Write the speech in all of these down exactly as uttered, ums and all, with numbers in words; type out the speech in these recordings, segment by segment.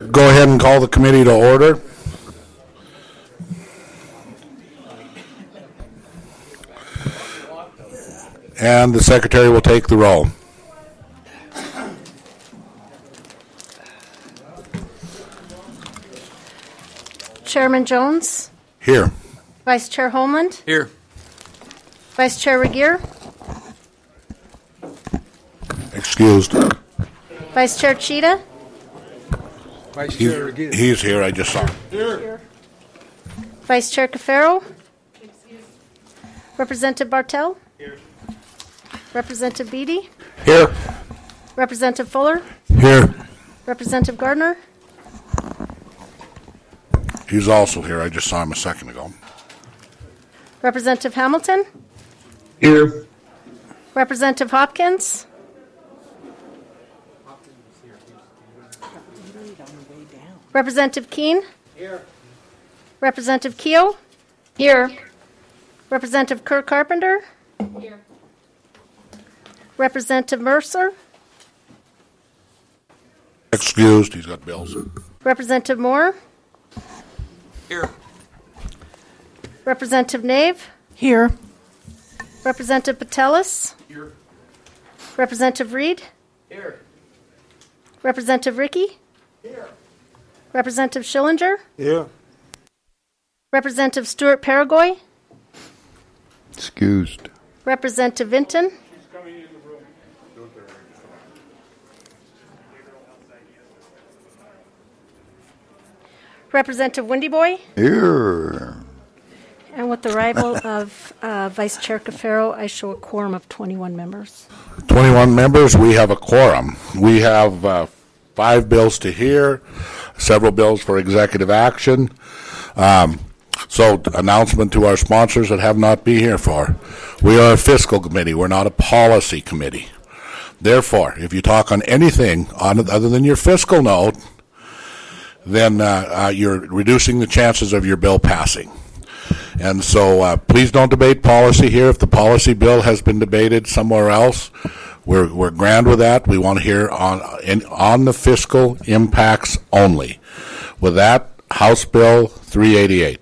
Go ahead and call the committee to order. And the secretary will take the roll. Chairman Jones. Here. Vice Chair Holmland. Here. Vice Chair Regier. Excused. Vice Chair Cheetah. Vice He's, Chair again. he's here. I just saw him. Here. Vice Chair Cafaro. Representative Bartel. Here. Representative Beatty. Here. Representative Fuller. Here. Representative Gardner. He's also here. I just saw him a second ago. Representative Hamilton. Here. Representative Hopkins. Representative Keene. Here. Representative Keogh. Here. Representative Kirk Carpenter. Here. Representative Mercer. Excused. He's got bills. Representative Moore. Here. Representative Nave. Here. Representative Patelis. Here. Representative Reed. Here. Representative Rickey. Here. Representative Schillinger. Here. Representative Stuart Paragoy. Excused. Representative Vinton. Representative Windyboy. Here. And with the arrival of uh, Vice Chair Cafaro, I show a quorum of twenty-one members. twenty-one members. We have a quorum. We have uh, five bills to hear, several bills for executive action. Um, so, announcement to our sponsors that have not been here for. We are a fiscal committee. We're not a policy committee. Therefore, if you talk on anything on, other than your fiscal note, then uh, uh, you're reducing the chances of your bill passing. And so uh, please don't debate policy here. If the policy bill has been debated somewhere else, we're we're grand with that. We want to hear on in, on the fiscal impacts only. With that, House Bill three eighty-eight.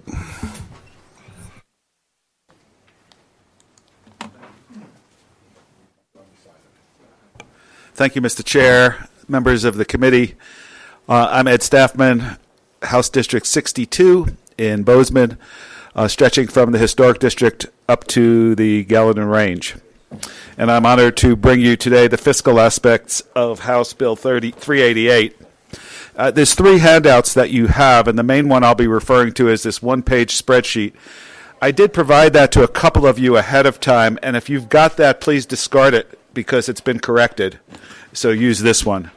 Thank you, Mister Chair, members of the committee. Uh, I'm Ed Staffman, House District sixty-two in Bozeman, uh, stretching from the Historic District up to the Gallatin Range. And I'm honored to bring you today the fiscal aspects of House Bill three eighty-eight. Uh, there's three handouts that you have, and the main one I'll be referring to is this one-page spreadsheet. I did provide that to a couple of you ahead of time, and if you've got that, please discard it because it's been corrected. So use this one.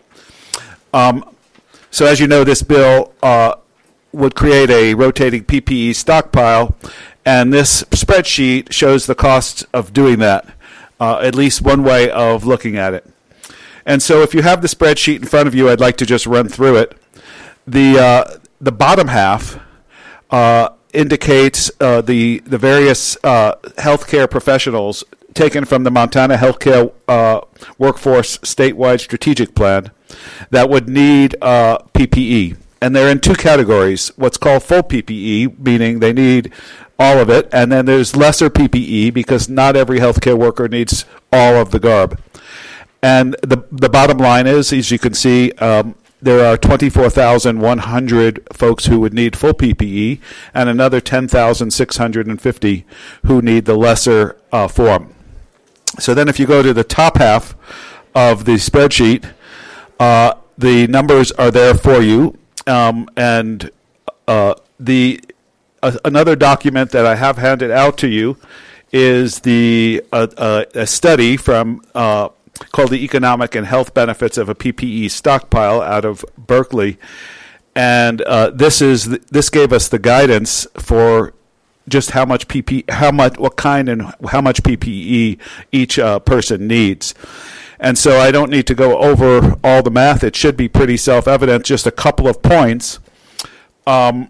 Um, So as you know, this bill uh, would create a rotating P P E stockpile, and this spreadsheet shows the cost of doing that, uh, at least one way of looking at it. And so if you have the spreadsheet in front of you, I'd like to just run through it. The uh, the bottom half uh, indicates uh, the, the various uh, healthcare professionals taken from the Montana Healthcare uh, Workforce Statewide Strategic Plan that would need uh, P P E. And they're in two categories, what's called full P P E, meaning they need all of it, and then there's lesser P P E because not every healthcare worker needs all of the garb. And the the bottom line is, as you can see, um, there are twenty-four thousand one hundred folks who would need full P P E and another ten thousand six hundred fifty who need the lesser uh, form. So then if you go to the top half of the spreadsheet, uh, the numbers are there for you. Um, and uh, the uh, another document that I have handed out to you is the uh, uh, a study from uh, called the Economic and Health Benefits of a P P E Stockpile out of Berkeley, and uh, this is the, this gave us the guidance for just how much P P E, how much, what kind, and how much P P E each uh, person needs. And so I don't need to go over all the math. It should be pretty self-evident. Just a couple of points. Um,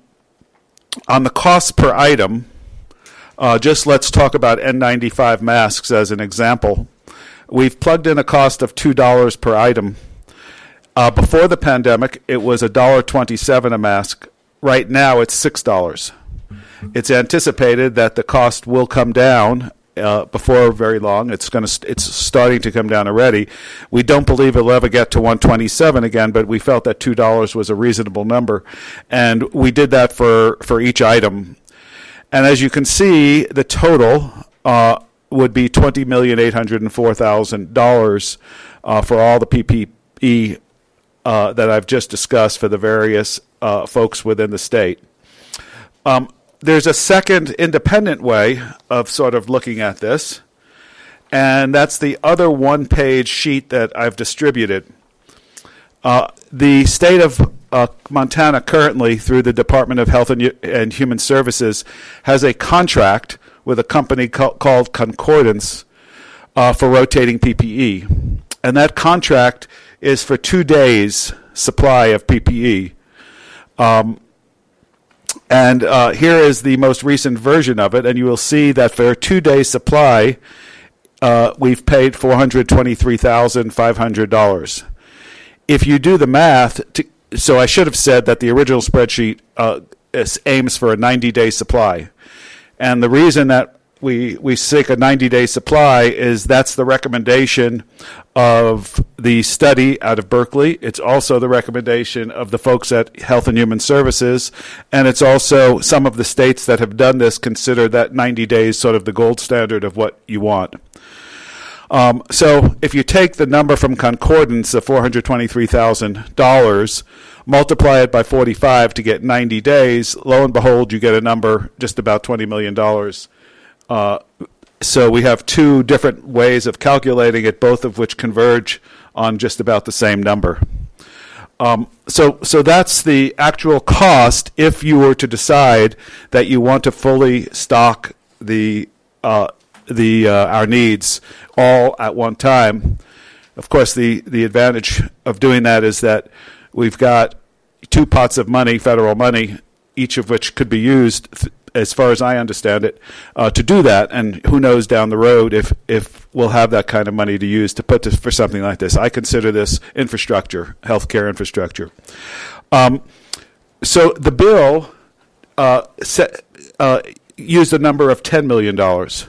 on the cost per item, uh, just let's talk about N ninety-five masks as an example. We've plugged in a cost of two dollars per item. Uh, before the pandemic, it was one dollar twenty-seven a mask. Right now, it's six dollars. It's anticipated that the cost will come down uh, before very long. It's going to. St- it's starting to come down already. We don't believe it'll ever get to one dollar twenty-seven again, but we felt that two dollars was a reasonable number, and we did that for, for each item. And as you can see, the total uh, would be twenty million eight hundred four thousand dollars uh, for all the P P E uh, that I've just discussed for the various uh, folks within the state. Um, there's a second independent way of sort of looking at this, and that's the other one-page sheet that I've distributed. Uh, the state of uh, Montana currently, through the Department of Health and, U- and Human Services, has a contract with a company co- called Concordance uh, for rotating P P E. And that contract is for two days' supply of P P E. Um, and uh, here is the most recent version of it, and you will see that for a two-day supply, uh, we've paid four hundred twenty-three thousand five hundred dollars. If you do the math, to, so I should have said that the original spreadsheet uh, is, aims for a ninety-day supply. And the reason that we we seek a ninety-day supply is that's the recommendation of the study out of Berkeley. It's also the recommendation of the folks at Health and Human Services, and it's also some of the states that have done this consider that ninety days sort of the gold standard of what you want. Um, so if you take the number from Concordance of four hundred twenty-three thousand dollars, multiply it by forty-five to get ninety days, lo and behold, you get a number just about twenty million dollars. Uh, so we have two different ways of calculating it, both of which converge on just about the same number. Um, so, so that's the actual cost if you were to decide that you want to fully stock the uh, the uh, our needs all at one time. Of course, the, the advantage of doing that is that we've got two pots of money, federal money, each of which could be used, th- as far as I understand it, uh, to do that. And who knows down the road if, if we'll have that kind of money to use to put this for something like this. I consider this infrastructure, healthcare infrastructure. Um, so the bill uh, set, uh, used a number of ten million dollars.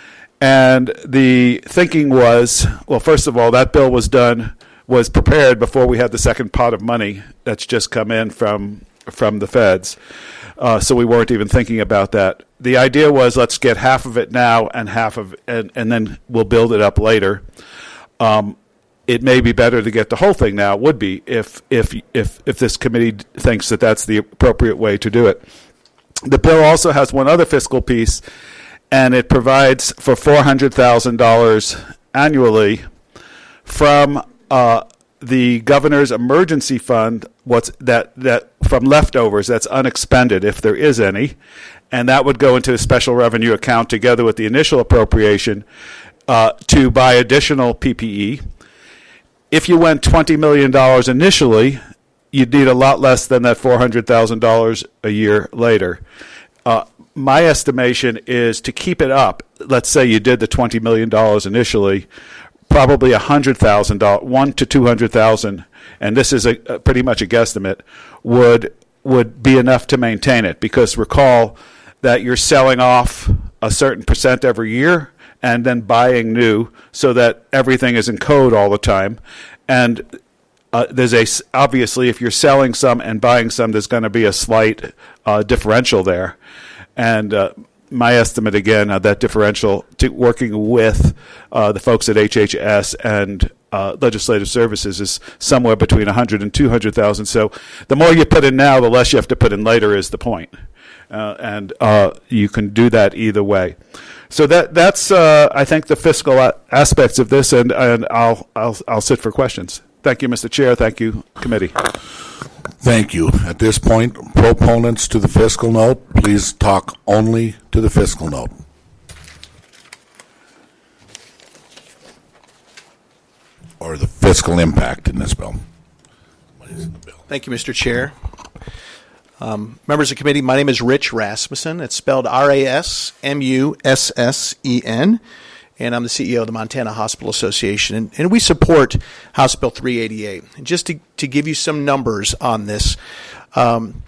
And the thinking was, well, first of all, that bill was done, was prepared before we had the second pot of money that's just come in from from the feds. Uh, so we weren't even thinking about that. The idea was, let's get half of it now and half of, and, and then we'll build it up later. Um, it may be better to get the whole thing now. It would be if if if if this committee thinks that that's the appropriate way to do it. The bill also has one other fiscal piece, and it provides for four hundred thousand dollars annually from uh, the governor's emergency fund, what's that, that from leftovers, that's unexpended if there is any, and that would go into a special revenue account together with the initial appropriation uh, to buy additional P P E. If you went twenty million dollars initially, you'd need a lot less than that four hundred thousand dollars a year later. Uh, my estimation is to keep it up, let's say you did the twenty million dollars initially, probably one hundred thousand dollars, one to two hundred thousand dollars, and this is a, a pretty much a guesstimate, would would be enough to maintain it. Because recall that you're selling off a certain percent every year and then buying new so that everything is in code all the time. And uh, there's a, obviously, if you're selling some and buying some, there's going to be a slight uh, differential there. And uh, my estimate, again, uh, that differential, to working with uh, the folks at H H S and uh, Legislative Services, is somewhere between one hundred and two hundred thousand. So the more you put in now, the less you have to put in later is the point. Uh, and uh, you can do that either way. So that that's, uh, I think, the fiscal a- aspects of this, and, and I'll, I'll, I'll sit for questions. Thank you, Mister Chair. Thank you, committee. Thank you. At this point, proponents to the fiscal note, please talk only to the fiscal note. Or the fiscal impact in this bill. What is the bill? Thank you, Mister Chair. Um, members of the committee, my name is Rich Rasmussen. It's spelled R A S M U S S E N. and I'm the C E O of the Montana Hospital Association, and, and we support House Bill three eighty-eight. And just to, to give you some numbers on this, um,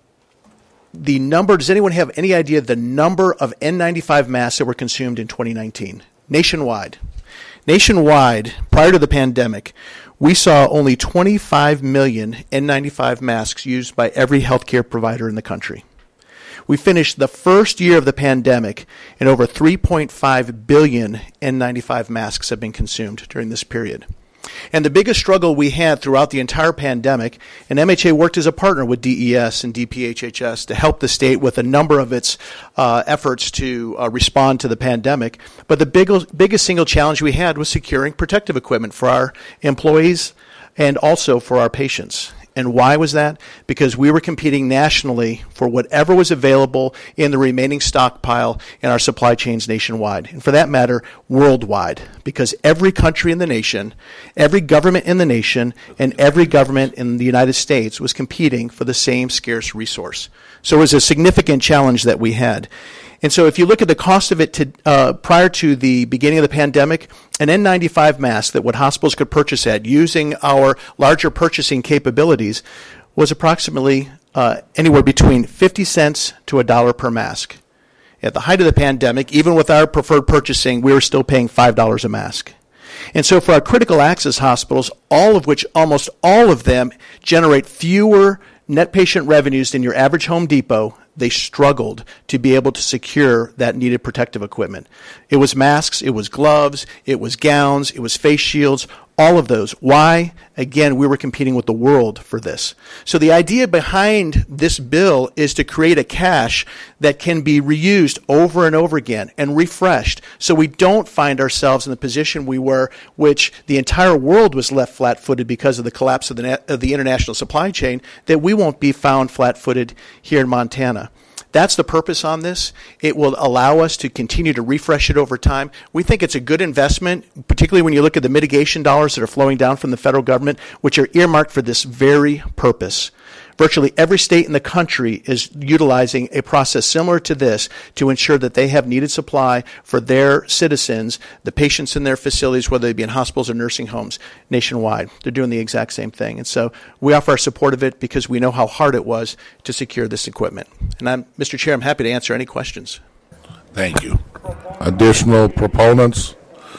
the number, does anyone have any idea the number of N ninety-five masks that were consumed in twenty nineteen? Nationwide. Nationwide, prior to the pandemic, we saw only twenty-five million N ninety-five masks used by every healthcare provider in the country. We finished the first year of the pandemic, and over three point five billion N ninety-five masks have been consumed during this period. And the biggest struggle we had throughout the entire pandemic, and M H A worked as a partner with D E S and D P H H S to help the state with a number of its uh, efforts to uh, respond to the pandemic. But the big, biggest single challenge we had was securing protective equipment for our employees and also for our patients. And why was that? Because we were competing nationally for whatever was available in the remaining stockpile in our supply chains nationwide. And for that matter, worldwide. Because every country in the nation, every government in the nation, and every government in the United States was competing for the same scarce resource. So it was a significant challenge that we had. And so if you look at the cost of it to, uh, prior to the beginning of the pandemic, an N ninety-five mask that what hospitals could purchase at using our larger purchasing capabilities was approximately uh, anywhere between fifty cents to a dollar per mask. At the height of the pandemic, even with our preferred purchasing, we were still paying five dollars a mask. And so for our critical access hospitals, all of which, almost all of them, generate fewer net patient revenues than your average Home Depot, they struggled to be able to secure that needed protective equipment. It was masks, it was gloves, it was gowns, it was face shields, all of those. Why? Again, we were competing with the world for this. So the idea behind this bill is to create a cache that can be reused over and over again and refreshed so we don't find ourselves in the position we were, which the entire world was left flat-footed because of the collapse of the, net, of the international supply chain, that we won't be found flat-footed here in Montana. That's the purpose on this. It will allow us to continue to refresh it over time. We think it's a good investment, particularly when you look at the mitigation dollars that are flowing down from the federal government, which are earmarked for this very purpose. Virtually every state in the country is utilizing a process similar to this to ensure that they have needed supply for their citizens, the patients in their facilities, whether they be in hospitals or nursing homes nationwide. They're doing the exact same thing. And so we offer our support of it because we know how hard it was to secure this equipment. And I'm, Mister Chair, I'm happy to answer any questions. Thank you. Additional proponents?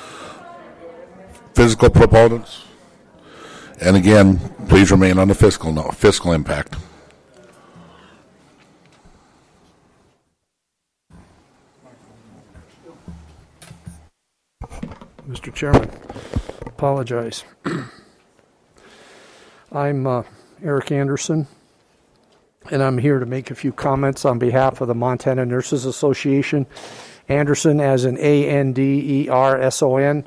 Physical proponents? And again, please remain on the fiscal no, fiscal impact. Mister Chairman, apologize. I'm uh, Eric Anderson, and I'm here to make a few comments on behalf of the Montana Nurses Association. Anderson as in A N D E R S O N.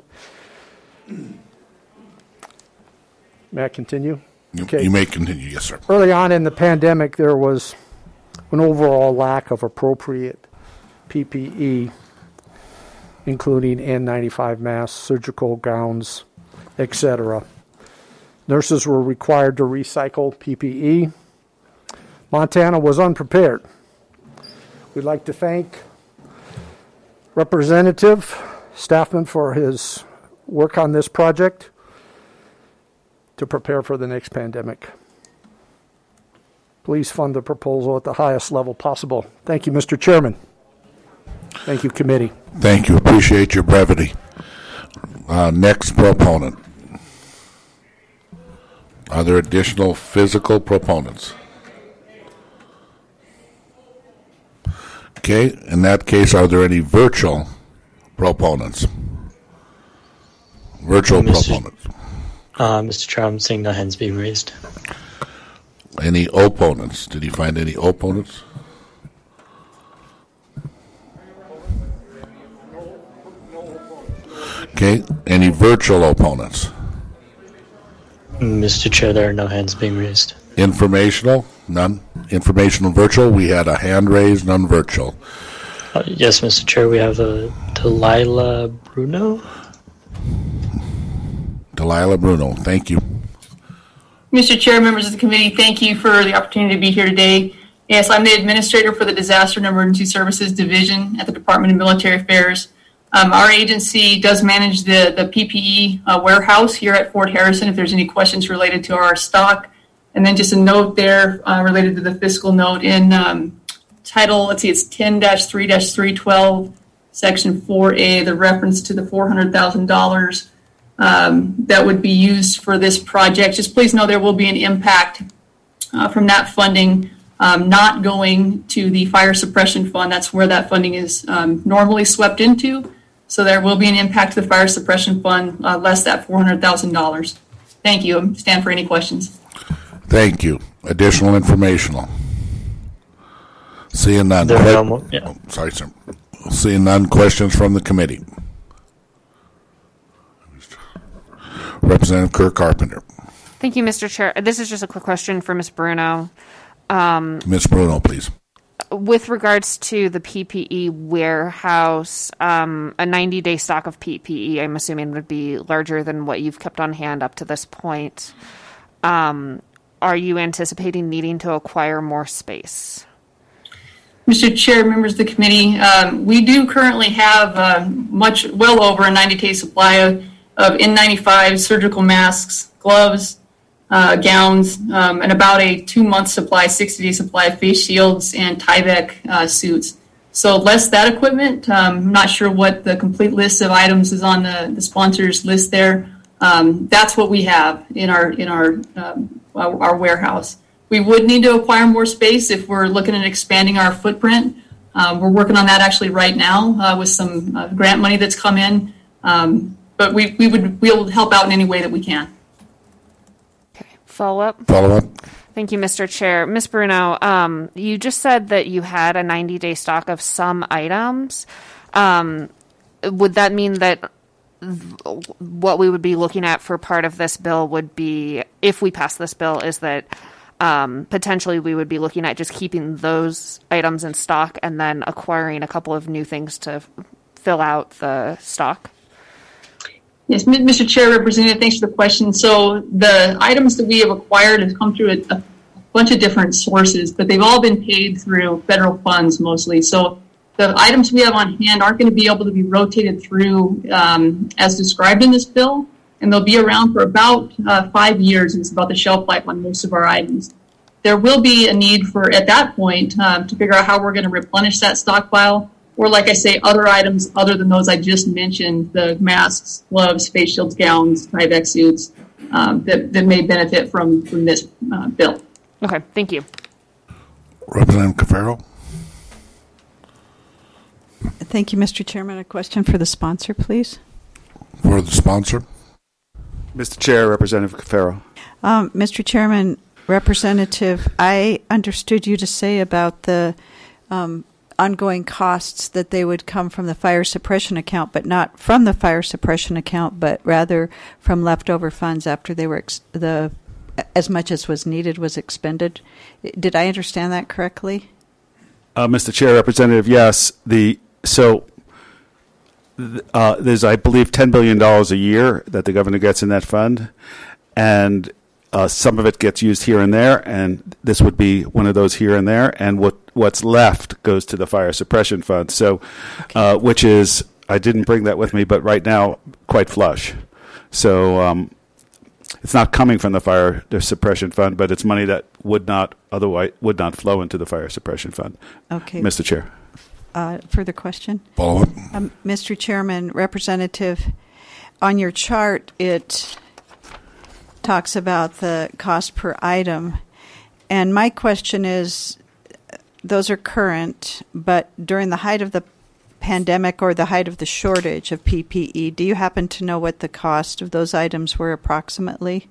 May I continue? You, Okay. you may continue, yes, sir. Early on in the pandemic, there was an overall lack of appropriate P P E, including N ninety-five masks, surgical gowns, et cetera. Nurses were required to recycle P P E. Montana was unprepared. We'd like to thank Representative Staffman for his work on this project to prepare for the next pandemic. Please fund the proposal at the highest level possible. Thank you, Mister Chairman. Thank you, committee. Thank you. Appreciate your brevity. Uh, next proponent. Are there additional physical proponents? Okay. In that case, are there any virtual proponents? Virtual Mister proponents. Uh, Mister Chair, I'm seeing no hands being raised. Any opponents? Did you find any opponents? Okay. Any virtual opponents? Mister Chair, there are no hands being raised. Informational? None. Informational virtual? We had a hand raised, none virtual. Uh, yes, Mister Chair, we have uh, Delilah Bruno. Delilah Bruno, thank you. Mister Chair, members of the committee, thank you for the opportunity to be here today. Yes, I'm the administrator for the Disaster and Emergency Services Division at the Department of Military Affairs. Um, our agency does manage the, the P P E uh, warehouse here at Fort Harrison if there's any questions related to our stock. And then just a note there uh, related to the fiscal note in um, title, let's see, it's ten dash three dash three twelve, section four A, the reference to the four hundred thousand dollars um, that would be used for this project. Just please know there will be an impact uh, from that funding um, not going to the fire suppression fund. That's where that funding is um, normally swept into. So there will be an impact to the fire suppression fund, uh, less that four hundred thousand dollars. Thank you. I stand for any questions. Thank you. Additional informational. Seeing none. There are Que- no more- yeah. oh, sorry, sir. Seeing none. Questions from the committee. Representative Kirk Carpenter. Thank you, Mister Chair. This is just a quick question for Miz Bruno. Miz Bruno, please. With regards to the P P E warehouse, um, a ninety-day stock of P P E, I'm assuming, would be larger than what you've kept on hand up to this point. Um, are you anticipating needing to acquire more space? Mister Chair, members of the committee, um, we do currently have uh, much, well over a ninety-day supply of, of N ninety-five surgical masks, gloves, uh, gowns, um, and about a two-month supply, sixty-day supply of face shields and Tyvek uh, suits. So less that equipment. Um, I'm not sure what the complete list of items is on the, the sponsors list there. Um, that's what we have in our in our um, our, our warehouse. We would need to acquire more space if we're looking at expanding our footprint. Um, we're working on that actually right now uh, with some uh, grant money that's come in. Um, but we we would we'll help out in any way that we can. Okay. Follow up. Follow up. Thank you, Mister Chair. Miz Bruno, um, you just said that you had a ninety-day stock of some items. Um, would that mean that what we would be looking at for part of this bill would be, if we pass this bill, is that um, potentially we would be looking at just keeping those items in stock and then acquiring a couple of new things to f- fill out the stock? Yes, Mister Chair, Representative, thanks for the question. So the items that we have acquired have come through a, a bunch of different sources, but they've all been paid through federal funds mostly. So the items we have on hand aren't going to be able to be rotated through um, as described in this bill, and they'll be around for about uh, five years. It's about the shelf life on most of our items. There will be a need for, at that point, um, to figure out how we're going to replenish that stockpile, or like I say, other items other than those I just mentioned, the masks, gloves, face shields, gowns, Tyvek suits, um, that, that may benefit from, from this uh, bill. Okay, thank you. Representative Cafaro. Thank you, Mister Chairman. A question for the sponsor, please. For the sponsor. Mister Chair, Representative Cafaro. Um, Mister Chairman, Representative, I understood you to say about the um, ongoing costs that they would come from the fire suppression account, but not from the fire suppression account, but rather from leftover funds after they were ex- the as much as was needed was expended. Did I understand that correctly? Uh, Mister Chair, Representative, yes. The so uh, there's, I believe, ten billion dollars a year that the governor gets in that fund, and uh, some of it gets used here and there, and this would be one of those here and there, and what what's left goes to the fire suppression fund. So, Okay. uh, which is, I didn't bring that with me, but right now quite flush. So um, it's not coming from the fire the suppression fund, but it's money that would not otherwise would not flow into the fire suppression fund. Okay. Mister Chair. Uh, further question? Follow up. Um, Mister Chairman, Representative, on your chart, it talks about the cost per item. And my question is, those are current, but during the height of the pandemic or the height of the shortage of P P E, do you happen to know what the cost of those items were approximately?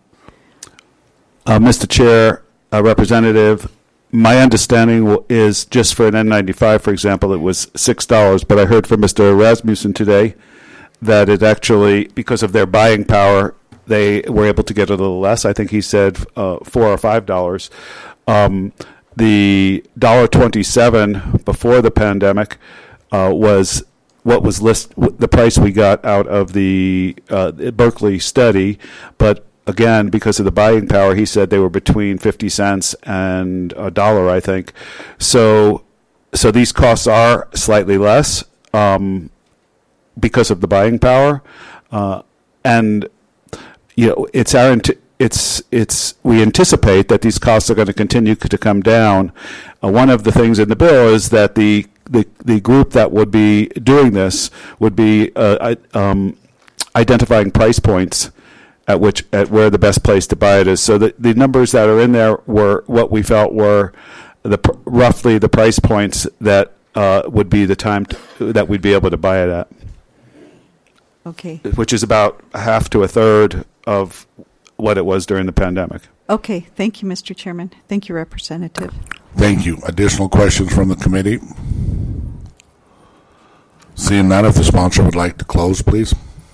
Uh, Mister Chair, uh, Representative, my understanding w- is just for an N ninety-five, for example, it was six dollars, but I heard from Mister Rasmussen today that it actually, because of their buying power, they were able to get a little less. I think he said uh, four or five dollars. Um, the one dollar twenty-seven before the pandemic uh, was what was list the price we got out of the uh, Berkeley study, but again, because of the buying power, he said they were between fifty cents and a dollar, I think. So, so these costs are slightly less. Um, because of the buying power, uh, and you know it's our ant- it's it's we anticipate that these costs are going to continue to come down. Uh, one of the things in the bill is that the the the group that would be doing this would be uh, um, identifying price points at which at where the best place to buy it is. So the the numbers that are in there were what we felt were the roughly the price points that uh, would be the time to, that we'd be able to buy it at. Okay. Which is about half to a third of what it was during the pandemic. Okay. Thank you, Mister Chairman. Thank you, Representative. Thank you. Additional questions from the committee? Seeing none, if the sponsor would like to close, please.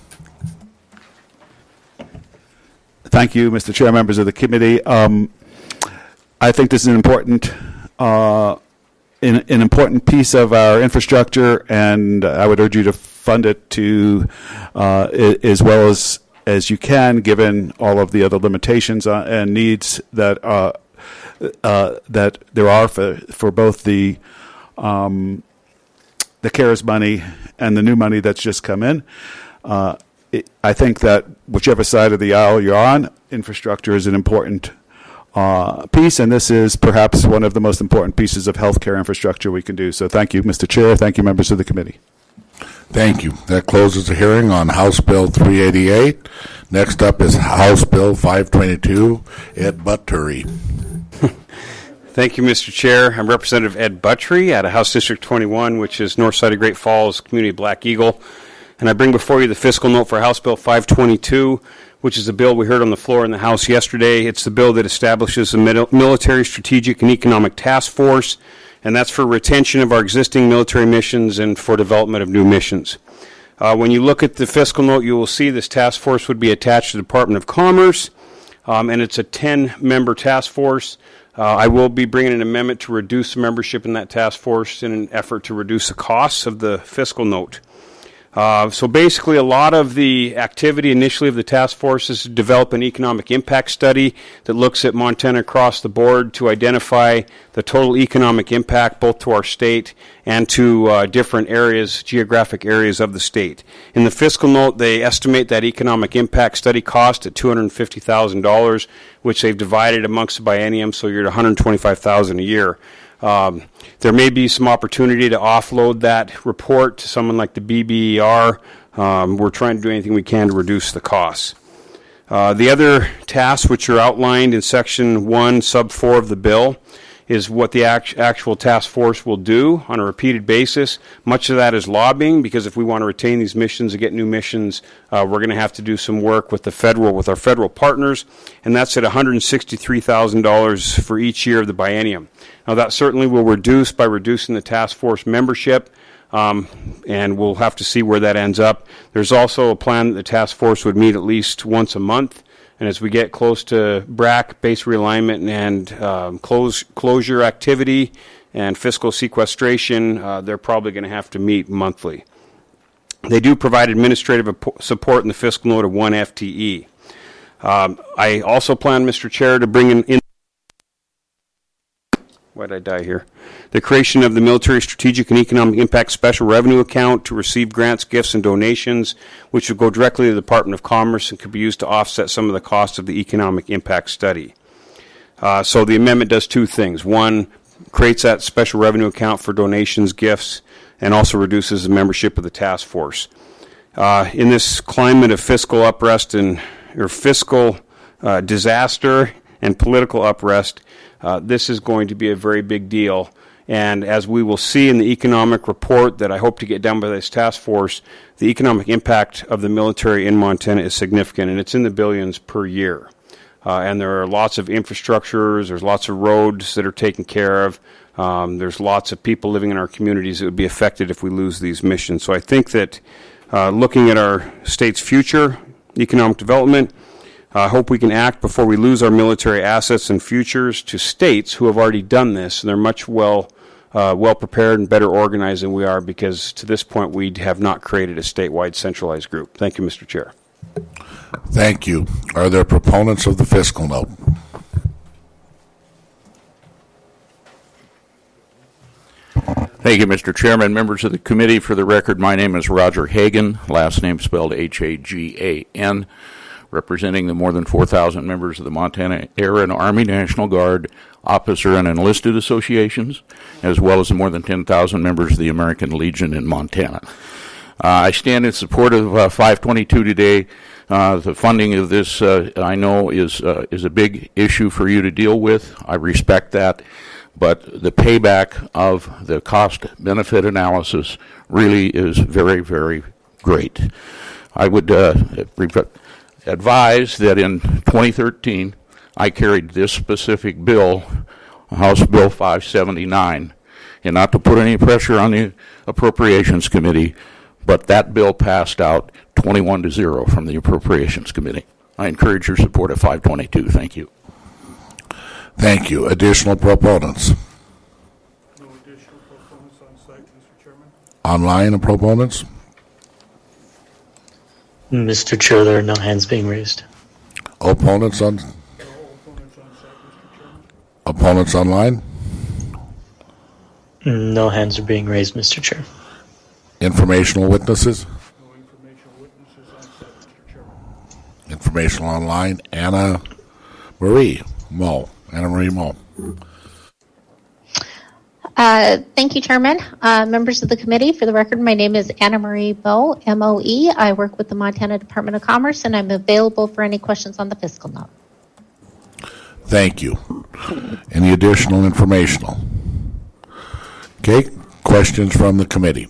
Thank you, Mister Chair, members of the committee. Um, I think this is an important, uh, an, an important piece of our infrastructure, and I would urge you to fund it to uh, as well as as you can, given all of the other limitations uh, and needs that uh, uh, that there are for for both the um, the CARES money and the new money that's just come in. Uh, it, I think that whichever side of the aisle you're on, infrastructure is an important uh, piece, and this is perhaps one of the most important pieces of healthcare infrastructure we can do. So thank you, Mister Chair. Thank you, members of the committee. Thank you. That closes the hearing on House Bill three eighty-eight. Next up is House Bill five twenty-two, Ed Buttery. Thank you, Mister Chair. I'm Representative Ed Buttery out of House District twenty-one, which is north side of Great Falls, community of Black Eagle. And I bring before you the fiscal note for House Bill five twenty-two, which is a bill we heard on the floor in the House yesterday. It's the bill that establishes a military strategic and economic task force, and that's for retention of our existing military missions and for development of new missions. Uh, when you look at the fiscal note, you will see this task force would be attached to the Department of Commerce, um, and it's a ten-member task force. Uh, I will be bringing an amendment to reduce the membership in that task force in an effort to reduce the costs of the fiscal note. Uh, so basically, a lot of the activity initially of the task force is to develop an economic impact study that looks at Montana across the board to identify the total economic impact both to our state and to uh, different areas, geographic areas of the state. In the fiscal note, they estimate that economic impact study cost at two hundred fifty thousand dollars, which they've divided amongst the biennium, so you're at one hundred twenty-five thousand dollars a year. Um, there may be some opportunity to offload that report to someone like the B B E R. Um, we're trying to do anything we can to reduce the costs. Uh, the other tasks which are outlined in Section one, Sub four of the bill is what the act- actual task force will do on a repeated basis. Much of that is lobbying, because if we want to retain these missions and get new missions, uh, we're going to have to do some work with the federal, with our federal partners, and that's at one hundred sixty-three thousand dollars for each year of the biennium. Now, that certainly will reduce by reducing the task force membership, um, and we'll have to see where that ends up. There's also a plan that the task force would meet at least once a month, and as we get close to B R A C, base realignment, and um, close, closure activity and fiscal sequestration, uh, they're probably going to have to meet monthly. They do provide administrative support in the fiscal note of one F T E. Um, I also plan, Mister Chair, to bring in, in Why did I die here? The creation of the Military Strategic and Economic Impact Special Revenue Account to receive grants, gifts, and donations, which would go directly to the Department of Commerce and could be used to offset some of the costs of the Economic Impact Study. Uh, so the amendment does two things. One, creates that special revenue account for donations, gifts, and also reduces the membership of the task force. Uh, in this climate of fiscal unrest and or fiscal uh, disaster and political unrest, Uh, this is going to be a very big deal. And as we will see in the economic report that I hope to get done by this task force, the economic impact of the military in Montana is significant, and it's in the billions per year. Uh, and there are lots of infrastructures, there's lots of roads that are taken care of, um, there's lots of people living in our communities that would be affected if we lose these missions. So I think that uh, looking at our state's future, economic development, I uh, hope we can act before we lose our military assets and futures to states who have already done this, and they're much well uh, well prepared and better organized than we are, because to this point we have not created a statewide centralized group. Thank you, Mister Chair. Thank you. Are there proponents of the fiscal note? Thank you, Mister Chairman. Members of the committee, for the record, my name is Roger Hagan, last name spelled H A G A N, representing the more than four thousand members of the Montana Air and Army National Guard, officer and enlisted associations, as well as the more than ten thousand members of the American Legion in Montana. Uh, I stand in support of uh, five twenty-two today. Uh, the funding of this, uh, I know, is uh, is a big issue for you to deal with. I respect that. But the payback of the cost-benefit analysis really is very, very great. I would uh, advise that in twenty thirteen, I carried this specific bill, House Bill five seventy-nine, and not to put any pressure on the Appropriations Committee, but that bill passed out twenty-one to zero from the Appropriations Committee. I encourage your support of five twenty-two. Thank you. Thank you. Additional proponents? No additional proponents on site, Mister Chairman. Online proponents? Mister Chair, there are no hands being raised. Opponents on? No opponents on site, Mister Chairman. Opponents online? No hands are being raised, Mister Chair. Informational witnesses? No informational witnesses on site, Mister Chairman. Informational online? Anna Marie Moe. Anna Marie Moe. Uh, thank you, Chairman. Uh, members of the committee, for the record, my name is Anna Marie Moe, M O E. I work with the Montana Department of Commerce, and I'm available for any questions on the fiscal note. Thank you. Any additional informational? Okay, questions from the committee?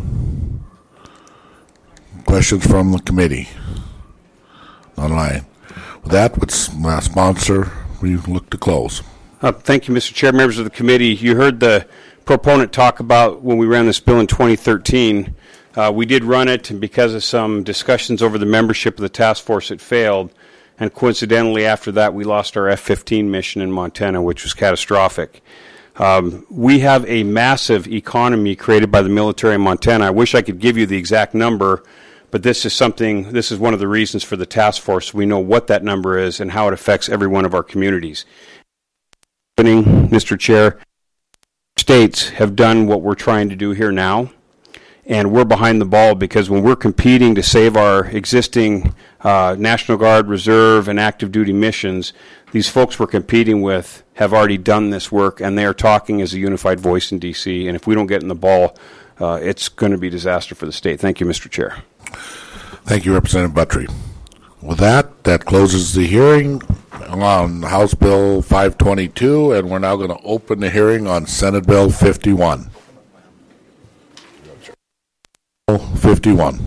Questions from the committee? Online. With that, would uh, sponsor, we look to close. Uh, thank you, Mister Chair. Members of the committee, you heard the proponent talk about when we ran this bill in twenty thirteen. Uh, we did run it, and because of some discussions over the membership of the task force, it failed. And coincidentally, after that, we lost our F fifteen mission in Montana, which was catastrophic. Um, we have a massive economy created by the military in Montana. I wish I could give you the exact number, but this is something, this is one of the reasons for the task force. We know what that number is and how it affects every one of our communities. Mister Chair, states have done what we're trying to do here now, and we're behind the ball because when we're competing to save our existing uh, National Guard, Reserve, and active duty missions, these folks we're competing with have already done this work, and they are talking as a unified voice in D C, and if we don't get in the ball, uh, it's going to be a disaster for the state. Thank you, Mister Chair. Thank you, Representative Buttry. With that, that closes the hearing on House Bill five twenty-two, and we're now going to open the hearing on Senate Bill fifty-one. fifty-one.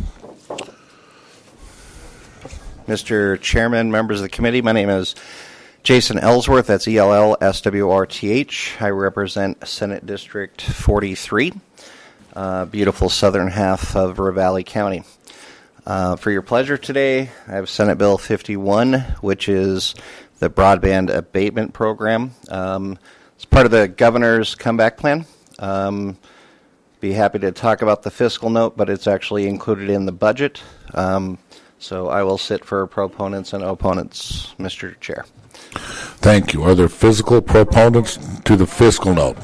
Mister Chairman, members of the committee, my name is Jason Ellsworth. That's E L L S W R T H. I represent Senate District forty-three, uh, beautiful southern half of Ravalli County. Uh, for your pleasure today, I have Senate Bill fifty-one, which is the broadband abatement program. Um, it's part of the governor's comeback plan. Um, be happy to talk about the fiscal note, but it's actually included in the budget. Um, so I will sit for proponents and opponents, Mister Chair. Thank you. Are there physical proponents to the fiscal note?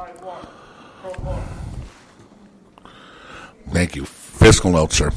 Thank you. Fiscal note, sir.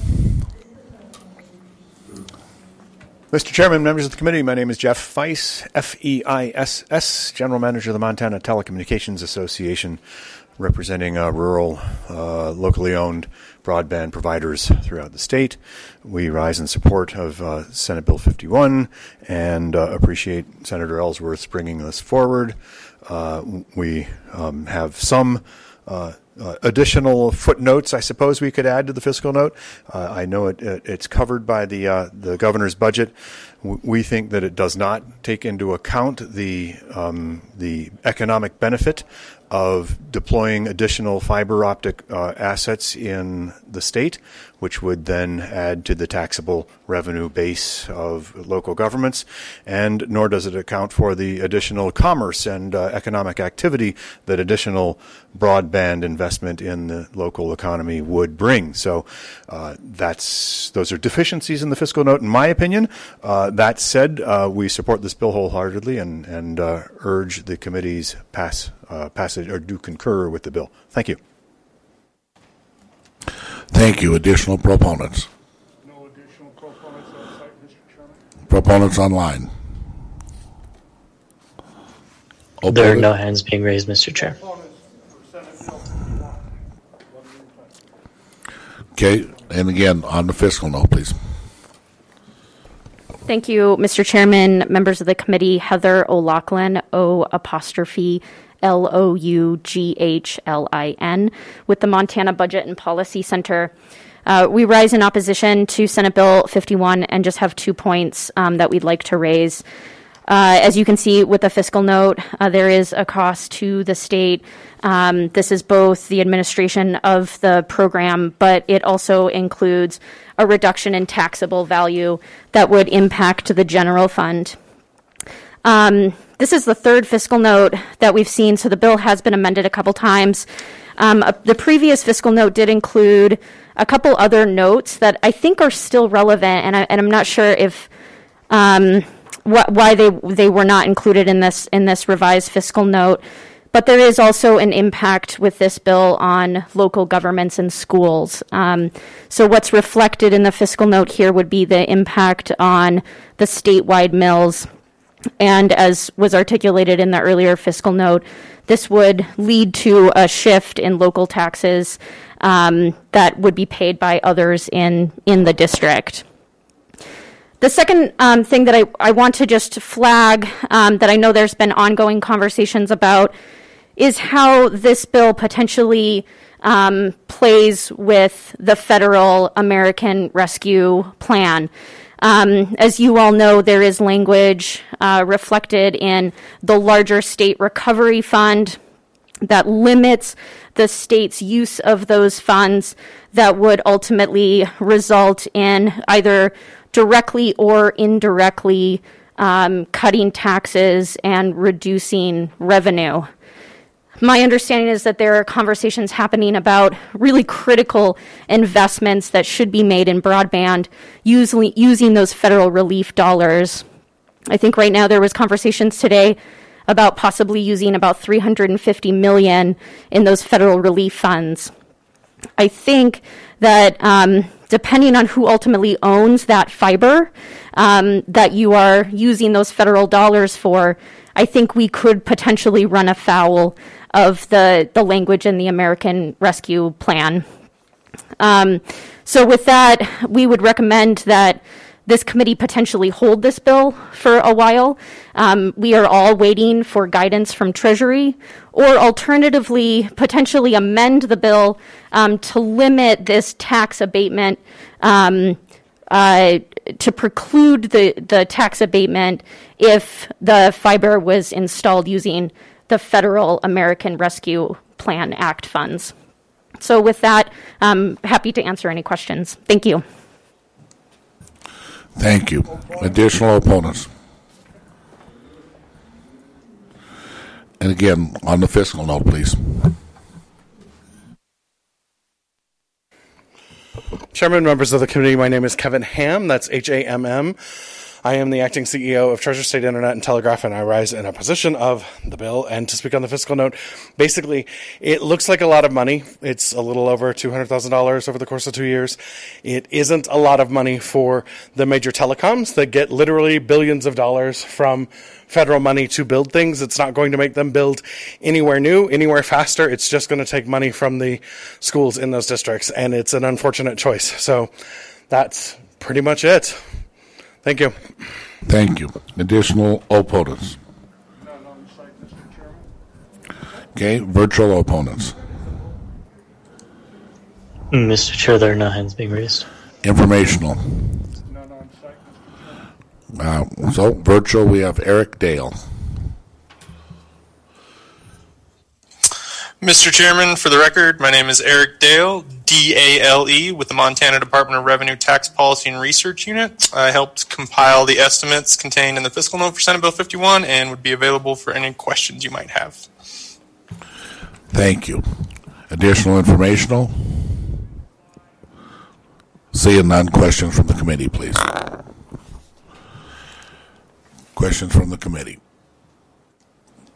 Mister Chairman, members of the committee, my name is Jeff Feiss, F E I S S, General Manager of the Montana Telecommunications Association, representing uh, rural, uh, locally owned broadband providers throughout the state. We rise in support of uh, Senate Bill fifty-one and uh, appreciate Senator Ellsworth bringing this forward. Uh, we um, have some uh, Uh, additional footnotes, I suppose we could add to the fiscal note. Uh, I know it, it, it's covered by the uh, the governor's budget. W- we think that it does not take into account the um, the economic benefit of deploying additional fiber optic uh, assets in the state, which would then add to the taxable revenue base of local governments, and nor does it account for the additional commerce and uh, economic activity that additional broadband investment in the local economy would bring. So uh, that's those are deficiencies in the fiscal note, in my opinion. Uh, that said, uh, we support this bill wholeheartedly and, and uh, urge the committee's pass uh, passage or do concur with the bill. Thank you. Thank you. Additional proponents? No additional proponents on site, Mister Chairman. Proponents online? There are no hands being raised, Mister Chair. Okay, and again, on the fiscal note, please. Thank you, Mister Chairman, members of the committee. Heather O'Loughlin, O apostrophe L O U G H L I N, with the Montana Budget and Policy Center. Uh, we rise in opposition to Senate Bill fifty-one and just have two points um, that we'd like to raise. Uh, as you can see with the fiscal note, uh, there is a cost to the state. Um, this is both the administration of the program, but it also includes a reduction in taxable value that would impact the general fund. Um, this is the third fiscal note that we've seen, so the bill has been amended a couple times. Um, uh, the previous fiscal note did include a couple other notes that I think are still relevant, and, I, and I'm not sure if um, wh- why they they were not included in this in this revised fiscal note. But there is also an impact with this bill on local governments and schools. Um, so what's reflected in the fiscal note here would be the impact on the statewide mills. And as was articulated in the earlier fiscal note, this would lead to a shift in local taxes um, that would be paid by others in, in the district. The second um, thing that I, I want to just flag um, that I know there's been ongoing conversations about is how this bill potentially um, plays with the federal American Rescue Plan. Um, as you all know, there is language uh, reflected in the larger state recovery fund that limits the state's use of those funds that would ultimately result in either directly or indirectly um, cutting taxes and reducing revenue. My understanding is that there are conversations happening about really critical investments that should be made in broadband using, using those federal relief dollars. I think right now there was conversations today about possibly using about three hundred fifty million dollars in those federal relief funds. I think that um, depending on who ultimately owns that fiber um, that you are using those federal dollars for, I think we could potentially run afoul of the, the language in the American Rescue Plan. Um, so with that, we would recommend that this committee potentially hold this bill for a while. Um, we are all waiting for guidance from Treasury, or alternatively, potentially amend the bill um, to limit this tax abatement, um, uh, to preclude the, the tax abatement if the fiber was installed using the Federal American Rescue Plan Act funds. So with that, I'm happy to answer any questions. Thank you. Thank you. Additional opponents? And again, on the fiscal note, please. Chairman, members of the committee, my name is Kevin Hamm. That's H A M M. I am the acting C E O of Treasure State Internet and Telegraph, and I rise in opposition of the bill. And to speak on the fiscal note, basically, it looks like a lot of money. It's a little over two hundred thousand dollars over the course of two years. It isn't a lot of money for the major telecoms that get literally billions of dollars from federal money to build things. It's not going to make them build anywhere new, anywhere faster. It's just going to take money from the schools in those districts, and it's an unfortunate choice. So that's pretty much it. Thank you. Thank you. Additional opponents? Okay, virtual opponents. Mister Chair, there are no hands being raised. Informational. Uh, so, virtual, we have Eric Dale. Mister Chairman, for the record, my name is Eric Dale, D A L E, with the Montana Department of Revenue Tax Policy and Research Unit. I helped compile the estimates contained in the fiscal note for Senate Bill fifty-one and would be available for any questions you might have. Thank you. Additional informational? Seeing none, questions from the committee, please. Questions from the committee?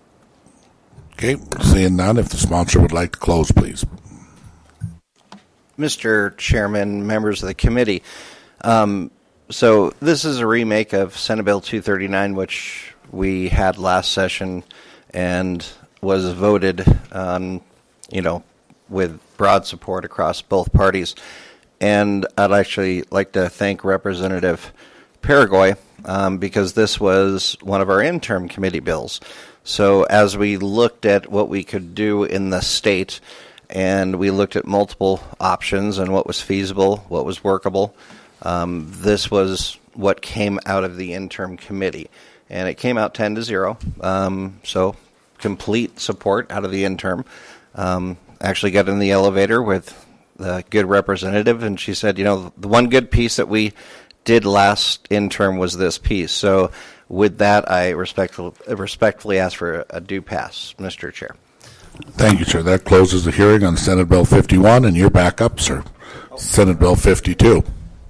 Okay, seeing none, if the sponsor would like to close, please. Mister Chairman, members of the committee, um, so this is a remake of Senate Bill two thirty-nine, which we had last session and was voted on, you know, with broad support across both parties. And I'd actually like to thank Representative Paraguay um, because this was one of our interim committee bills. So as we looked at what we could do in the state, and we looked at multiple options and what was feasible, what was workable, um, this was what came out of the interim committee. And it came out ten to zero, um, so complete support out of the interim. Um, actually got in the elevator with the good representative, and she said, you know, the one good piece that we did last interim was this piece. So with that, I respectfully, respectfully ask for a due pass, Mister Chair. Thank you, sir. That closes the hearing on Senate Bill fifty-one, and you're back up, sir. Senate Bill fifty-two.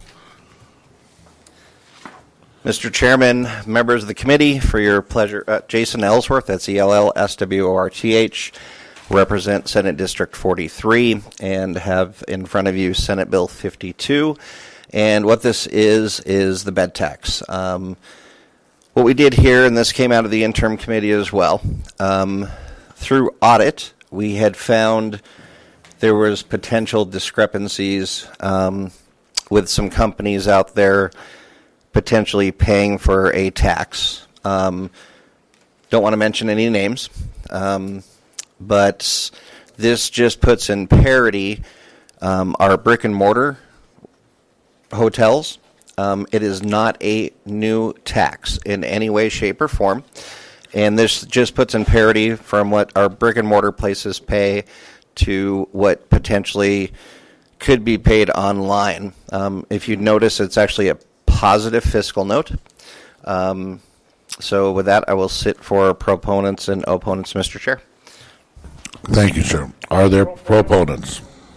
Mister Chairman, members of the committee, for your pleasure, uh, Jason Ellsworth, that's E L L S W O R T H, represent Senate District forty-three, and have in front of you Senate Bill fifty-two. And what this is, is the bed tax. Um, what we did here, and this came out of the interim committee as well, um, through audit, we had found there was potential discrepancies um, with some companies out there potentially paying for a tax. Um, don't want to mention any names, um, but this just puts in parity um, our brick and mortar hotels. Um, it is not a new tax in any way, shape, or form. And this just puts in parity from what our brick and mortar places pay to what potentially could be paid online. Um, if you notice, it's actually a positive fiscal note. Um, so with that, I will sit for proponents and opponents, Mister Chair. Thank you, sir. Are there proponents?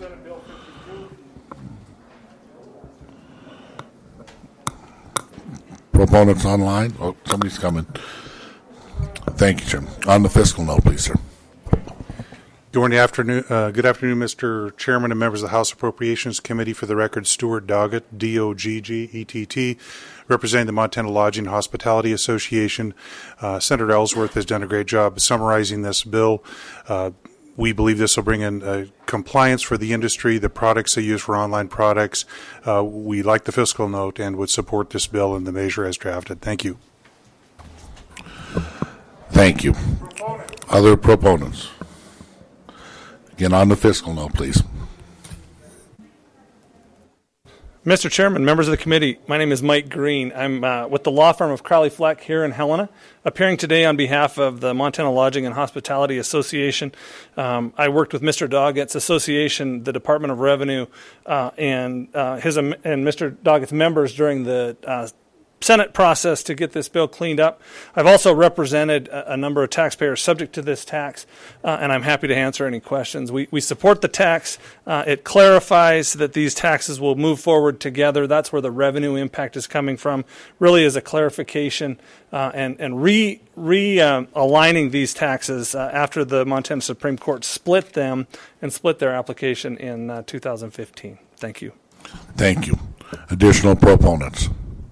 Proponents online? Oh, somebody's coming. Thank you, sir. On the fiscal note, please, sir. Good morning, afternoon. Uh, good afternoon, Mister Chairman and members of the House Appropriations Committee. For the record, Stuart Doggett, D O G G E T T, representing the Montana Lodging and Hospitality Association. Uh, Senator Ellsworth has done a great job summarizing this bill. Uh, we believe this will bring in uh, compliance for the industry, the products they use for online products. Uh, we like the fiscal note and would support this bill and the measure as drafted. Thank you. Thank you. Other proponents? Again, on the fiscal note, please. Mister Chairman, members of the committee, my name is Mike Green. I'm uh, with the law firm of Crowley Fleck here in Helena, appearing today on behalf of the Montana Lodging and Hospitality Association. Um, I worked with Mister Doggett's association, the Department of Revenue, uh, and uh, his um, and Mister Doggett's members during the uh, Senate process to get this bill cleaned up. I've also represented a, a number of taxpayers subject to this tax, uh, and I'm happy to answer any questions. We, we support the tax. Uh, it clarifies that these taxes will move forward together. That's where the revenue impact is coming from, really as a clarification uh, and, and re, re um, aligning these taxes uh, after the Montana Supreme Court split them and split their application in uh, two thousand fifteen. Thank you. Thank you. Additional proponents?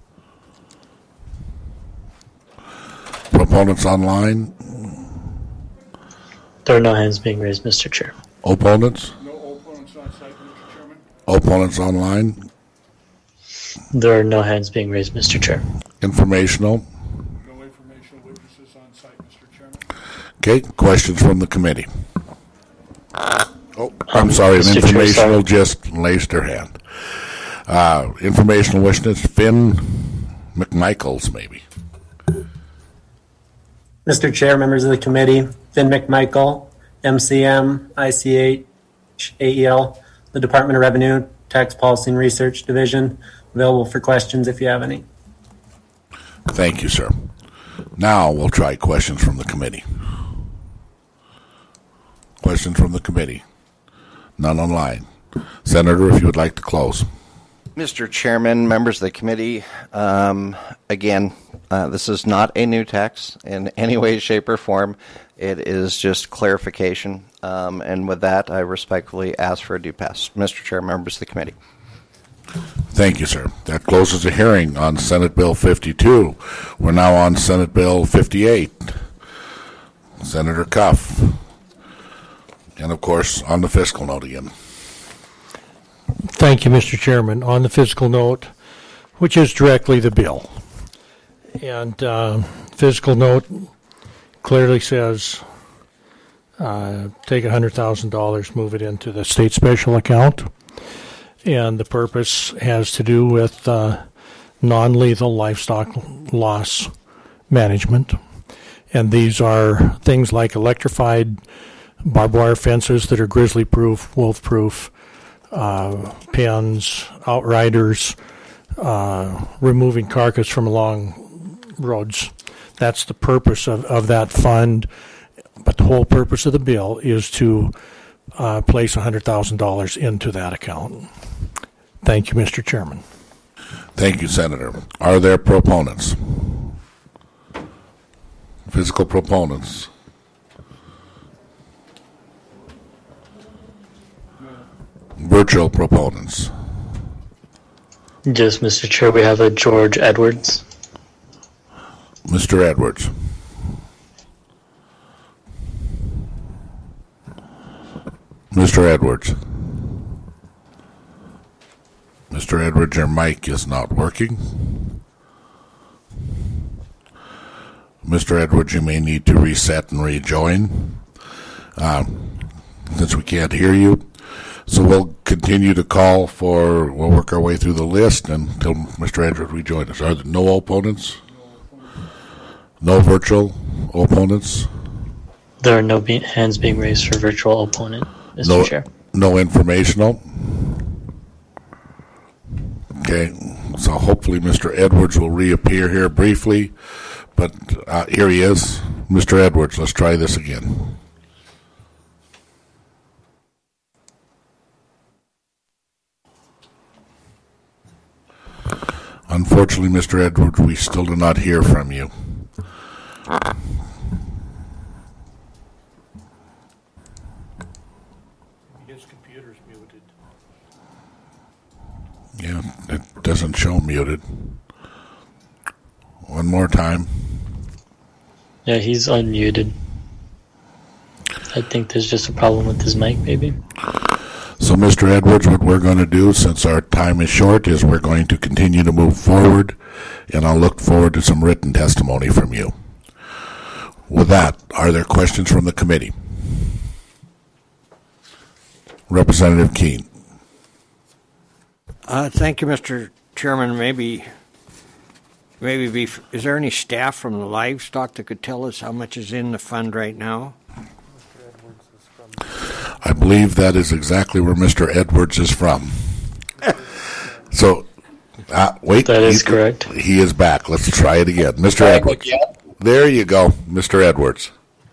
Proponents online? There are no hands being raised, Mister Chair. Opponents? No opponents on site, Mister Chairman. Opponents online? There are no hands being raised, Mister Chair. Informational? No informational witnesses on site, Mister Chairman. Okay, questions from the committee? Oh, I'm sorry, an Mister Chair, informational sorry. just raised their hand. Uh, informational witness, Finn McMichaels, maybe. Mister Chair, members of the committee, Finn McMichael, M C M, I C H, A E L, the Department of Revenue, Tax Policy and Research Division, available for questions if you have any. Thank you, sir. Now we'll try questions from the committee. Questions from the committee? None online. Senator, if you would like to close. Mister Chairman, members of the committee, um, again, uh, this is not a new tax in any way, shape, or form. It is just clarification. Um, and with that, I respectfully ask for a due pass. Mister Chair, members of the committee. Thank you, sir. That closes the hearing on Senate Bill fifty-two. We're now on Senate Bill fifty-eight. Senator Cuff. And, of course, on the fiscal note again. Thank you, Mister Chairman. On the fiscal note, which is directly the bill. And uh, fiscal note clearly says uh, take one hundred thousand dollars, move it into the state special account. And the purpose has to do with uh, non-lethal livestock loss management. And these are things like electrified barbed wire fences that are grizzly-proof, wolf-proof, uh, pens, outriders, uh, removing carcass from along roads. That's the purpose of, of that fund. But the whole purpose of the bill is to uh, place one hundred thousand dollars into that account. Thank you, Mister Chairman. Thank you, Senator. Are there proponents? Physical proponents? Virtual proponents? Yes, Mister Chair, we have a George Edwards. Mister Edwards. Mister Edwards. Mister Edwards, your mic is not working. Mister Edwards, you may need to reset and rejoin, uh, since we can't hear you. So we'll continue to call for, we'll work our way through the list until Mister Edwards rejoins us. Are there no opponents? No virtual opponents? There are no be- hands being raised for virtual opponent, Mister No, Chair. no informational? Okay, so hopefully Mister Edwards will reappear here briefly, but uh, here he is. Mister Edwards, let's try this again. Unfortunately, Mister Edwards, we still do not hear from you. His computer's muted. Yeah, it doesn't show muted. One more time. Yeah, he's unmuted. I think there's just a problem with his mic, maybe. So, Mister Edwards, what we're going to do, since our time is short, is we're going to continue to move forward, and I'll look forward to some written testimony from you. With that, are there questions from the committee? Representative Keene. Uh, thank you, Mister Chairman. Maybe, maybe be, is there any staff from the livestock that could tell us how much is in the fund right now? I believe that is exactly where Mister Edwards is from. So, uh, wait. That is he, correct. He is back. Let's try it again. Mister Back Edwards. again? There you go, Mister Edwards.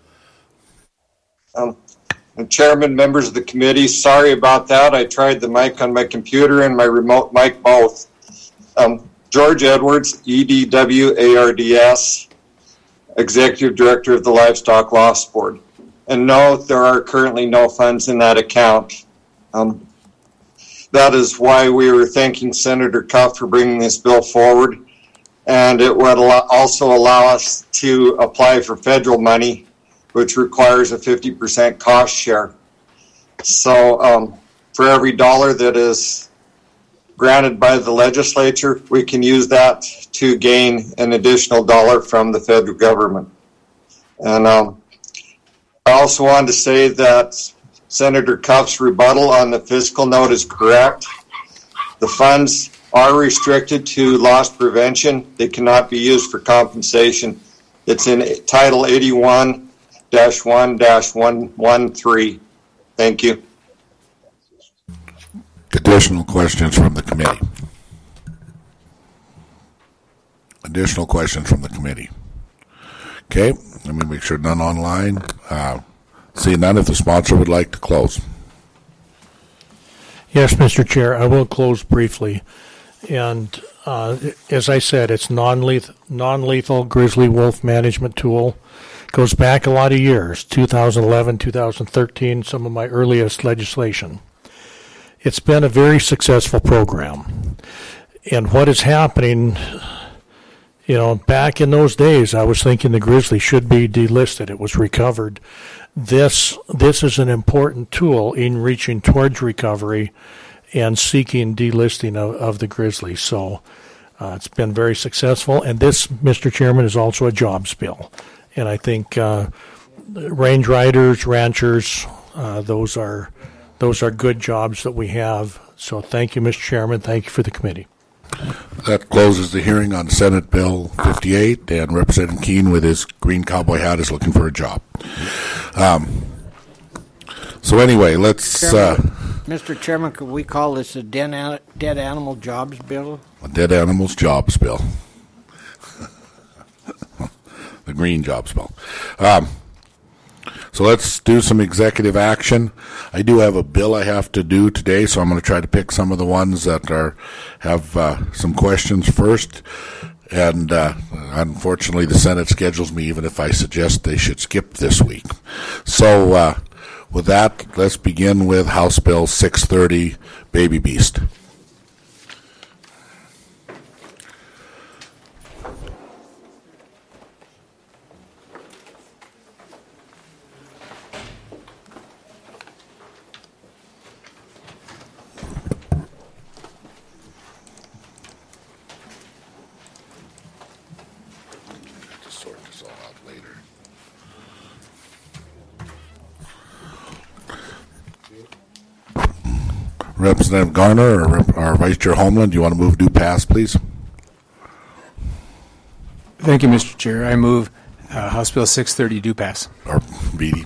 Um, Chairman, members of the committee, sorry about that. I tried the mic on my computer and my remote mic both. Um, George Edwards, E D W A R D S, Executive Director of the Livestock Loss Board. And no, there are currently no funds in that account. Um, that is why we were thanking Senator Cuff for bringing this bill forward. And it would allow, also allow us to apply for federal money, which requires a fifty percent cost share. So um, for every dollar that is granted by the legislature, we can use that to gain an additional dollar from the federal government. And um, I also wanted to say that Senator Cuff's rebuttal on the fiscal note is correct. The funds are restricted to loss prevention. They cannot be used for compensation. It's in Title eighty-one dash one dash one one three. Thank you. Additional questions from the committee. Additional questions from the committee. Okay, let me make sure none online. Uh, see none. If the sponsor would like to close. Yes, Mister Chair, I will close briefly. And uh, as I said, it's non-lethal, non-lethal grizzly wolf management tool. Goes back a lot of years, two thousand eleven, two thousand thirteen, some of my earliest legislation. It's been a very successful program. And what is happening, you know, back in those days, I was thinking the grizzly should be delisted. It was recovered. This this is an important tool in reaching towards recovery and seeking delisting of, of the grizzly. So uh, it's been very successful. And this, Mister Chairman, is also a jobs bill. And I think uh, range riders, ranchers, uh, those are those are good jobs that we have. So thank you, Mister Chairman. Thank you for the committee. That closes the hearing on Senate Bill fifty-eight, and Representative Keene with his green cowboy hat is looking for a job. Um, so anyway, let's... Chairman, uh, Mister Chairman, could we call this a dead, dead animal jobs bill? A dead animals jobs bill. The green jobs bill. Um, so let's do some executive action. I do have a bill I have to do today, so I'm going to try to pick some of the ones that are have uh, some questions first. And uh, unfortunately, the Senate schedules me even if I suggest they should skip this week. So uh, with that, let's begin with House Bill six thirty, Baby Beast. Representative Garner or, Rep- or Vice Chair Homeland, do you want to move due pass, please? Thank you, Mister Chair. I move uh, House Bill six thirty due pass. Or Beatty.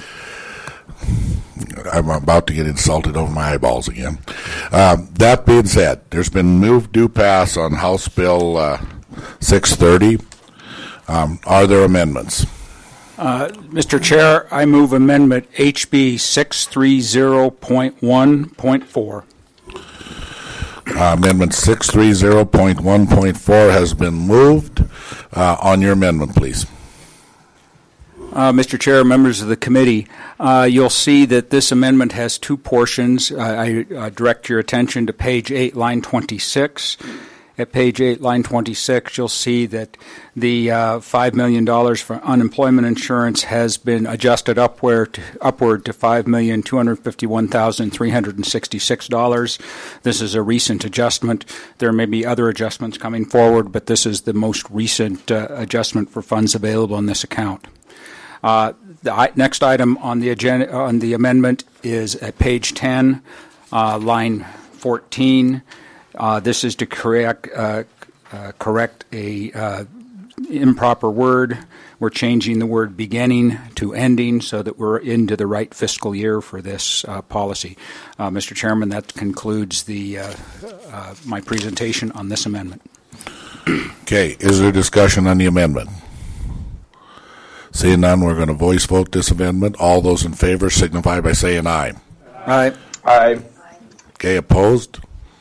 I'm about to get insulted over my eyeballs again. Um, that being said, there's been moved due pass on House Bill uh, six thirty. Um, are there amendments? Uh, Mister Chair, I move Amendment H B six thirty point one point four. Uh, amendment six thirty point one point four has been moved. Uh, on your amendment, please. Uh, Mister Chair, members of the committee, uh, you'll see that this amendment has two portions. Uh, I uh, direct your attention to page eight, line twenty-six. At page eight, line twenty-six, you'll see that the uh, five million dollars for unemployment insurance has been adjusted upward to, upward to five million two hundred fifty-one thousand three hundred sixty-six dollars. This is a recent adjustment. There may be other adjustments coming forward, but this is the most recent uh, adjustment for funds available in this account. Uh, the I- next item on the agenda, on the amendment is at page ten, uh, line fourteen. Uh, this is to correct uh, uh, correct a uh, improper word. We're changing the word beginning to ending so that we're into the right fiscal year for this uh, policy. Uh, Mister Chairman, that concludes the uh, uh, my presentation on this amendment. Okay, is there discussion on the amendment? Seeing none, we're going to voice vote this amendment. All those in favor signify by saying aye. Aye. Aye. Okay, opposed?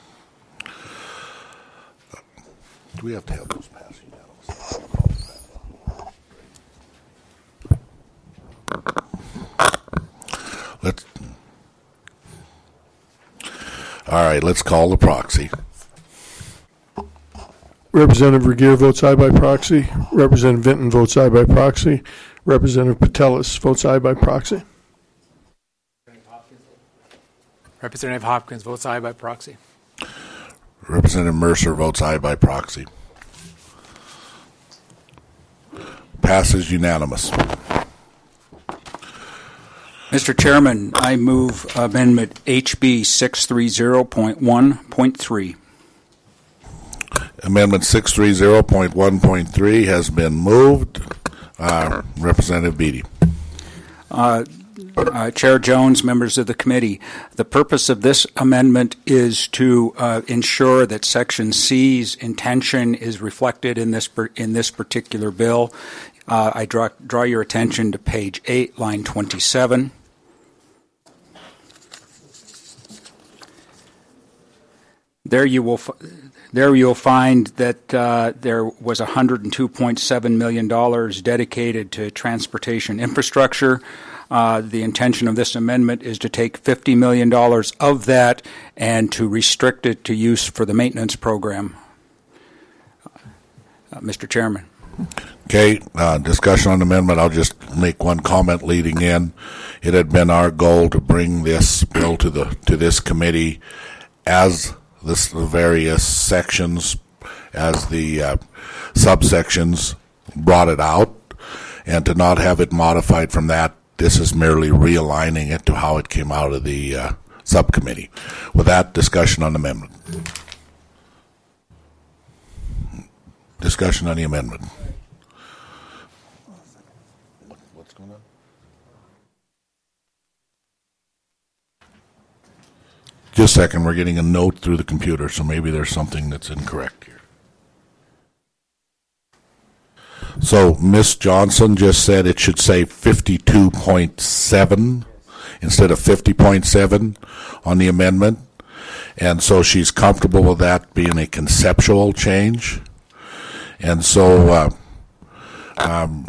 Do we have to have those passed unanimously? Let's. All right, let's call the proxy. Representative Regier votes aye by proxy. Representative Vinton votes aye by proxy. Representative Patelis votes aye by proxy. Representative Hopkins votes aye by proxy. Representative Mercer votes aye by proxy. Passes unanimous. Mister Chairman, I move Amendment H B six thirty point one point three. Amendment six thirty point one point three has been moved. Uh, Representative Beatty. Uh, uh, Chair Jones, members of the committee, the purpose of this amendment is to uh, ensure that Section C's intention is reflected in this per, in this particular bill. Uh, I draw, draw your attention to page eight, line twenty-seven. There you will. F- there you'll find that uh, there was one hundred two point seven million dollars dedicated to transportation infrastructure. Uh, the intention of this amendment is to take fifty million dollars of that and to restrict it to use for the maintenance program. Uh, Mister Chairman. Okay, uh, discussion on the amendment. I'll just make one comment leading in. It had been our goal to bring this bill to the to this committee as this, the various sections, as the uh, subsections brought it out, and to not have it modified from that. This is merely realigning it to how it came out of the uh, subcommittee. With that, discussion on the amendment. Discussion on the amendment. What's going on? Just a second. We're getting a note through the computer, so maybe there's something that's incorrect here. So Miz Johnson just said it should say fifty-two point seven instead of fifty point seven on the amendment. And so she's comfortable with that being a conceptual change. And so uh, um,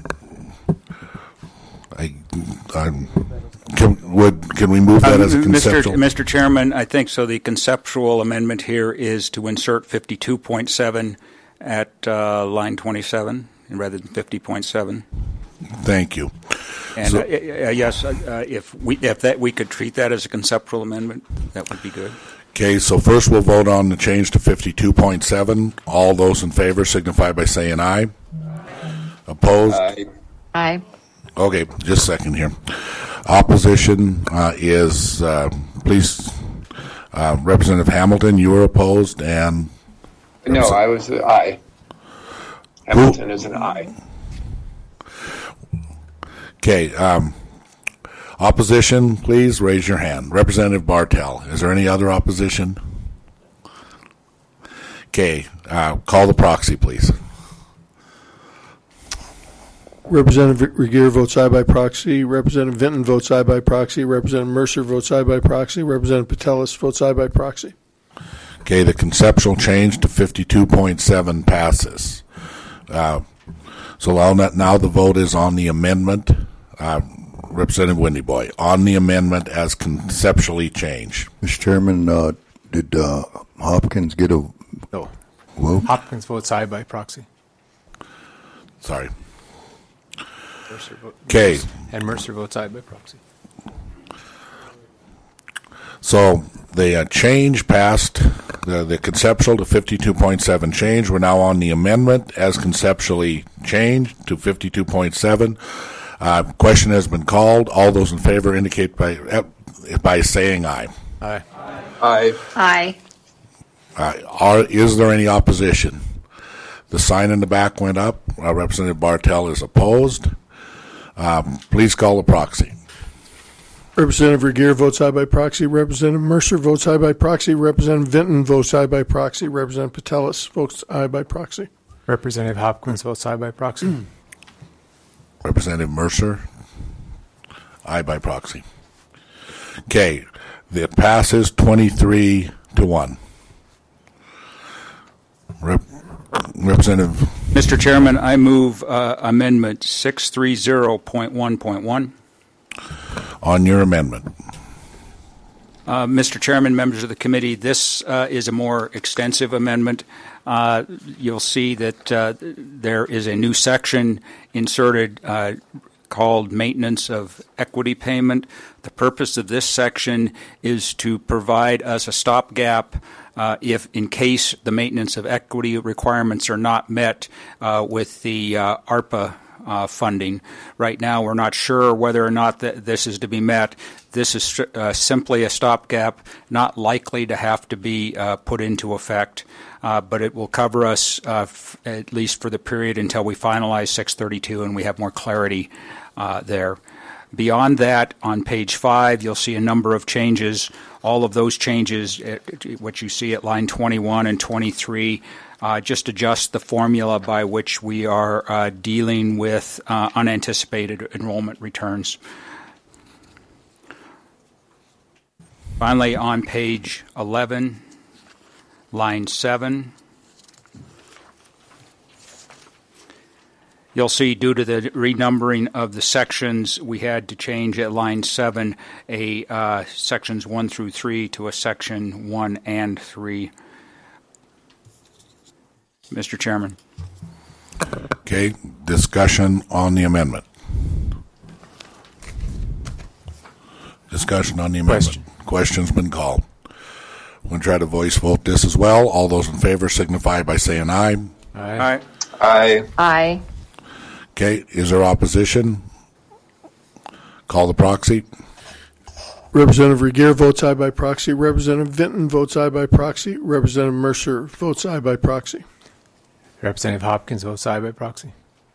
I, I can, would, can we move that Um, as a conceptual? Mister Mister Chairman, I think so. The conceptual amendment here is to insert fifty-two point seven at uh, line twenty-seven rather than fifty point seven. Thank you. And So- uh, uh, yes, uh, if we if that we could treat that as a conceptual amendment, that would be good. Okay, so first we'll vote on the change to fifty-two point seven. All those in favor signify by saying aye. Opposed? Aye. Aye. Okay, just a second here. Opposition uh, is, uh, please, uh, Representative Hamilton, you were opposed, and... No, I was uh, aye. Hamilton is an aye. Okay, um, opposition, please raise your hand. Representative Bartel, is there any other opposition? Okay, uh, call the proxy, please. Representative Regier votes aye by proxy. Representative Vinton votes aye by proxy. Representative Mercer votes aye by proxy. Representative Patelis votes aye by proxy. Okay, the conceptual change to fifty-two point seven passes. Uh, so now, now the vote is on the amendment. Uh, Representative Windyboy, on the amendment as conceptually changed. Mister Chairman, uh, did uh, Hopkins get a No. vote? Hopkins votes aye by proxy. Sorry. Mercer vote- Okay. And Mercer votes aye by proxy. So the uh, change passed, the, the conceptual to fifty-two point seven change. We're now on the amendment as conceptually changed to fifty-two point seven. Uh, question has been called. All those in favor indicate by uh, by saying aye. Aye. Aye. Aye. Uh, are, is there any opposition? The sign in the back went up. Uh, Representative Bartel is opposed. Um, please call the proxy. Representative Regier votes aye by proxy. Representative Mercer votes aye by proxy. Representative Vinton votes aye by proxy. Representative Patelis votes aye by proxy. Representative Hopkins votes aye by proxy. Representative Mercer, aye by proxy. Okay, it passes twenty-three to one. Rep- Representative. Mister Chairman, I move uh, Amendment six thirty point one point one. On your amendment. Uh, Mister Chairman, members of the committee, this uh, is a more extensive amendment. Uh, you'll see that uh, there is a new section inserted uh, called Maintenance of Equity Payment. The purpose of this section is to provide us a stopgap uh, if, in case the maintenance of equity requirements are not met uh, with the uh, ARPA Uh, funding. Right now, we're not sure whether or not th- this is to be met. This is uh, simply a stopgap, not likely to have to be uh, put into effect, uh, but it will cover us uh, f- at least for the period until we finalize six thirty-two and we have more clarity uh, there. Beyond that, on page five, you'll see a number of changes. All of those changes, uh, what you see at line twenty-one and twenty-three, Uh, just adjust the formula by which we are uh, dealing with uh, unanticipated enrollment returns. Finally, on page eleven, line seven, You'll see due to the renumbering of the sections, we had to change at line seven a uh, sections one through three to a section one and three. Mister Chairman. Okay, discussion on the amendment. Discussion on the amendment. Question. Question's been called. We're going to try to voice vote this as well. All those in favor signify by saying aye. Aye. Aye. Aye. Okay, is there opposition? Call the proxy. Representative Regier votes aye by proxy. Representative Vinton votes aye by proxy. Representative Mercer votes aye by proxy. Representative Hopkins votes aye by proxy.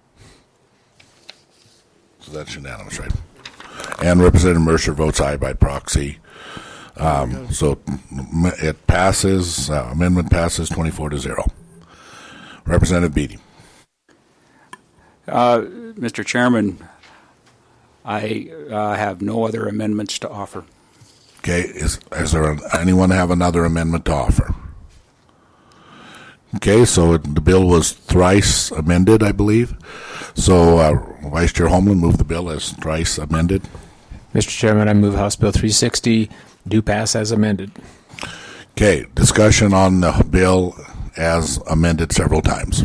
So that's unanimous, right? And Representative Mercer votes aye by proxy. Um, so it passes, uh, amendment passes twenty-four to zero. Representative Beatty. Uh, Mister Chairman, I uh, have no other amendments to offer. Okay, is, is there anyone have another amendment to offer? Okay, so it, the bill was thrice amended, I believe. So uh, Vice Chair Holmlin moved the bill as thrice amended. Mister Chairman, I move House Bill three sixty do pass as amended. Okay, discussion on the bill as amended several times.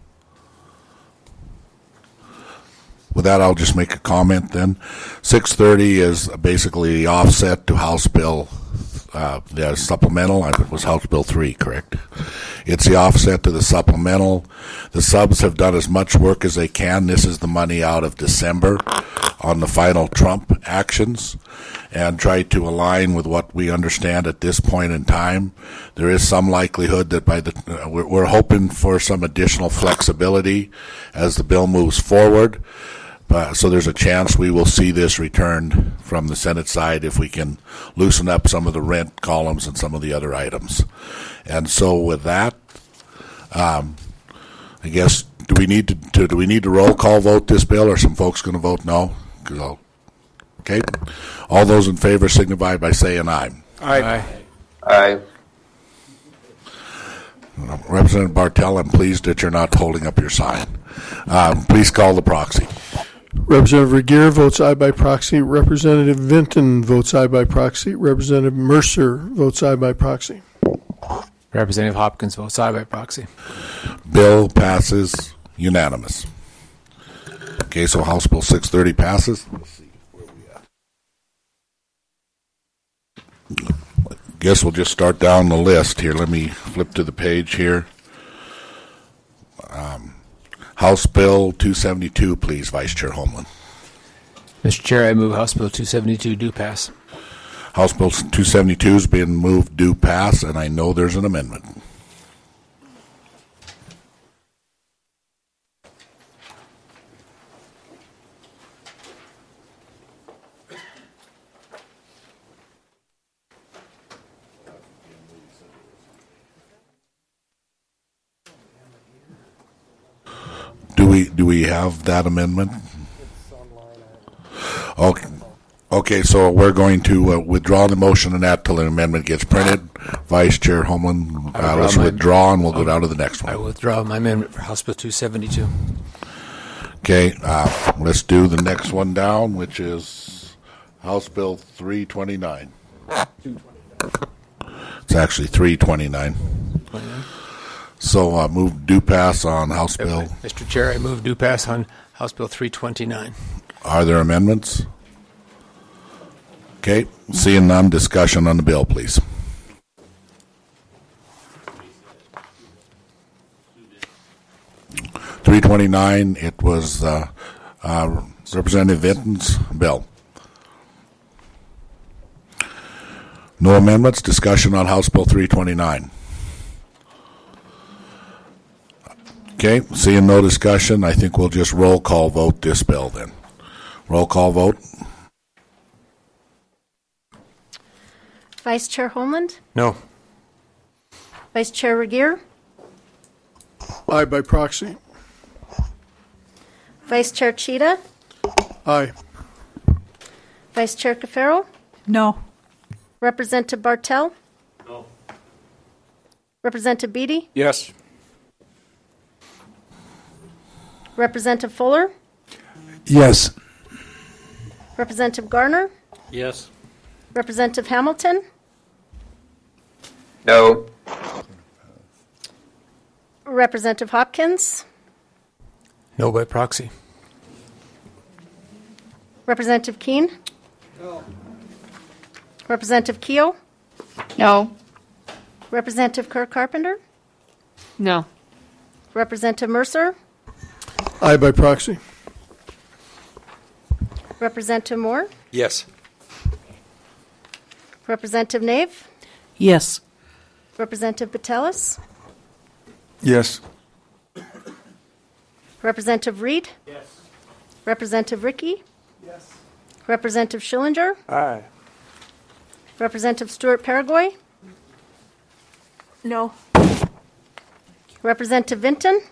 With that, I'll just make a comment then. six thirty is basically the offset to House Bill, uh, the supplemental. It was House Bill three, correct? It's the offset to the supplemental. The subs have done as much work as they can. This is the money out of December on the final Trump actions and try to align with what we understand at this point in time. There is some likelihood that by the, uh, we're, we're hoping for some additional flexibility as the bill moves forward. Uh, so there's a chance we will see this returned from the Senate side if we can loosen up some of the rent columns and some of the other items. And so with that, um, I guess do we need to, to do we need to roll call vote this bill, or some folks going to vote no? 'Cause I'll, okay, all those in favor signify by saying aye. Aye. Aye. Representative Bartel, I'm pleased that you're not holding up your sign. Um, please call the proxy. Representative Regier votes aye by proxy. Representative Vinton votes aye by proxy. Representative Mercer votes aye by proxy. Representative Hopkins votes aye by proxy. Bill passes unanimous. Okay, so House Bill six thirty passes. Let's see where we at. Guess we'll just start down the list here. Let me flip to the page here. Um, House Bill two seventy-two, please, Vice Chair Holmlin. Mister Chair, I move House Bill two seventy-two do pass. House Bill two seventy-two has been moved do pass, and I know there's an amendment. Do we do we have that amendment? Okay, okay. So we're going to uh, withdraw the motion and that till the amendment gets printed. Vice Chair Holmlin, uh, let's withdraw and we'll go down to the next one. I withdraw my amendment for House Bill two seventy-two. Okay, uh, let's do the next one down, which is House Bill three twenty-nine. It's actually three twenty-nine. So uh, move do pass on House Bill. Mister Chair, I move do pass on House Bill three twenty-nine. Are there amendments? Okay, seeing none, discussion on the bill, please. three twenty-nine, it was uh, uh, Representative Vinton's bill. No amendments, discussion on House Bill three twenty-nine. Okay, seeing no discussion, I think we'll just roll call vote this bill then. Roll call vote. Vice Chair Holmland? No. Vice Chair Regier? Aye by proxy. Vice Chair Cheetah? Aye. Vice Chair Cafaro? No. Representative Bartel? No. Representative Beatty? Yes. Representative Fuller, Yes. Representative Garner, Yes. Representative Hamilton, No. Representative Hopkins, No by proxy. Representative Keene, No. Representative Keogh, No. Representative Kirk Carpenter, No. Representative Mercer, Aye by proxy. Representative Moore, Yes. Representative Nave, Yes. Representative Patelis, Yes. Representative Reed, Yes. Representative Ricky, Yes. Representative Schillinger, Aye. Representative Stewart Paraguay, No. Representative Vinton,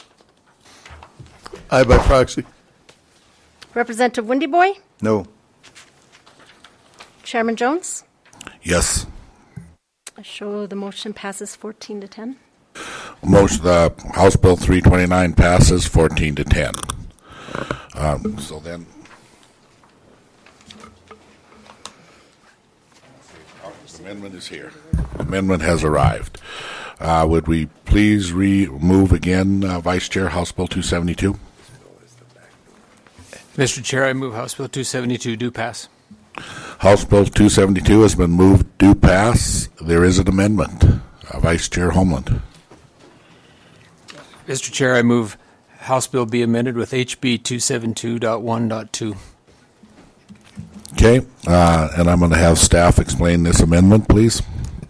Aye by proxy. Representative Windy Boy, No. Chairman Jones. Yes. I show the motion passes fourteen to ten. Motion, the House Bill three twenty-nine passes fourteen to ten. Um, so then, amendment is here. Amendment has arrived. Uh, would we please remove again, uh, Vice Chair, House Bill two seventy-two? Mister Chair, I move House Bill two seventy-two do pass. House Bill two seventy-two has been moved to pass. There is an amendment. Uh, Vice Chair Homeland. Mister Chair, I move House Bill be amended with H B two seventy-two point one point two. Okay, uh, and I'm going to have staff explain this amendment, please.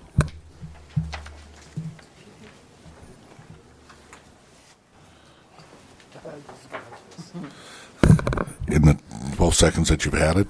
In the twelve seconds that you've had it.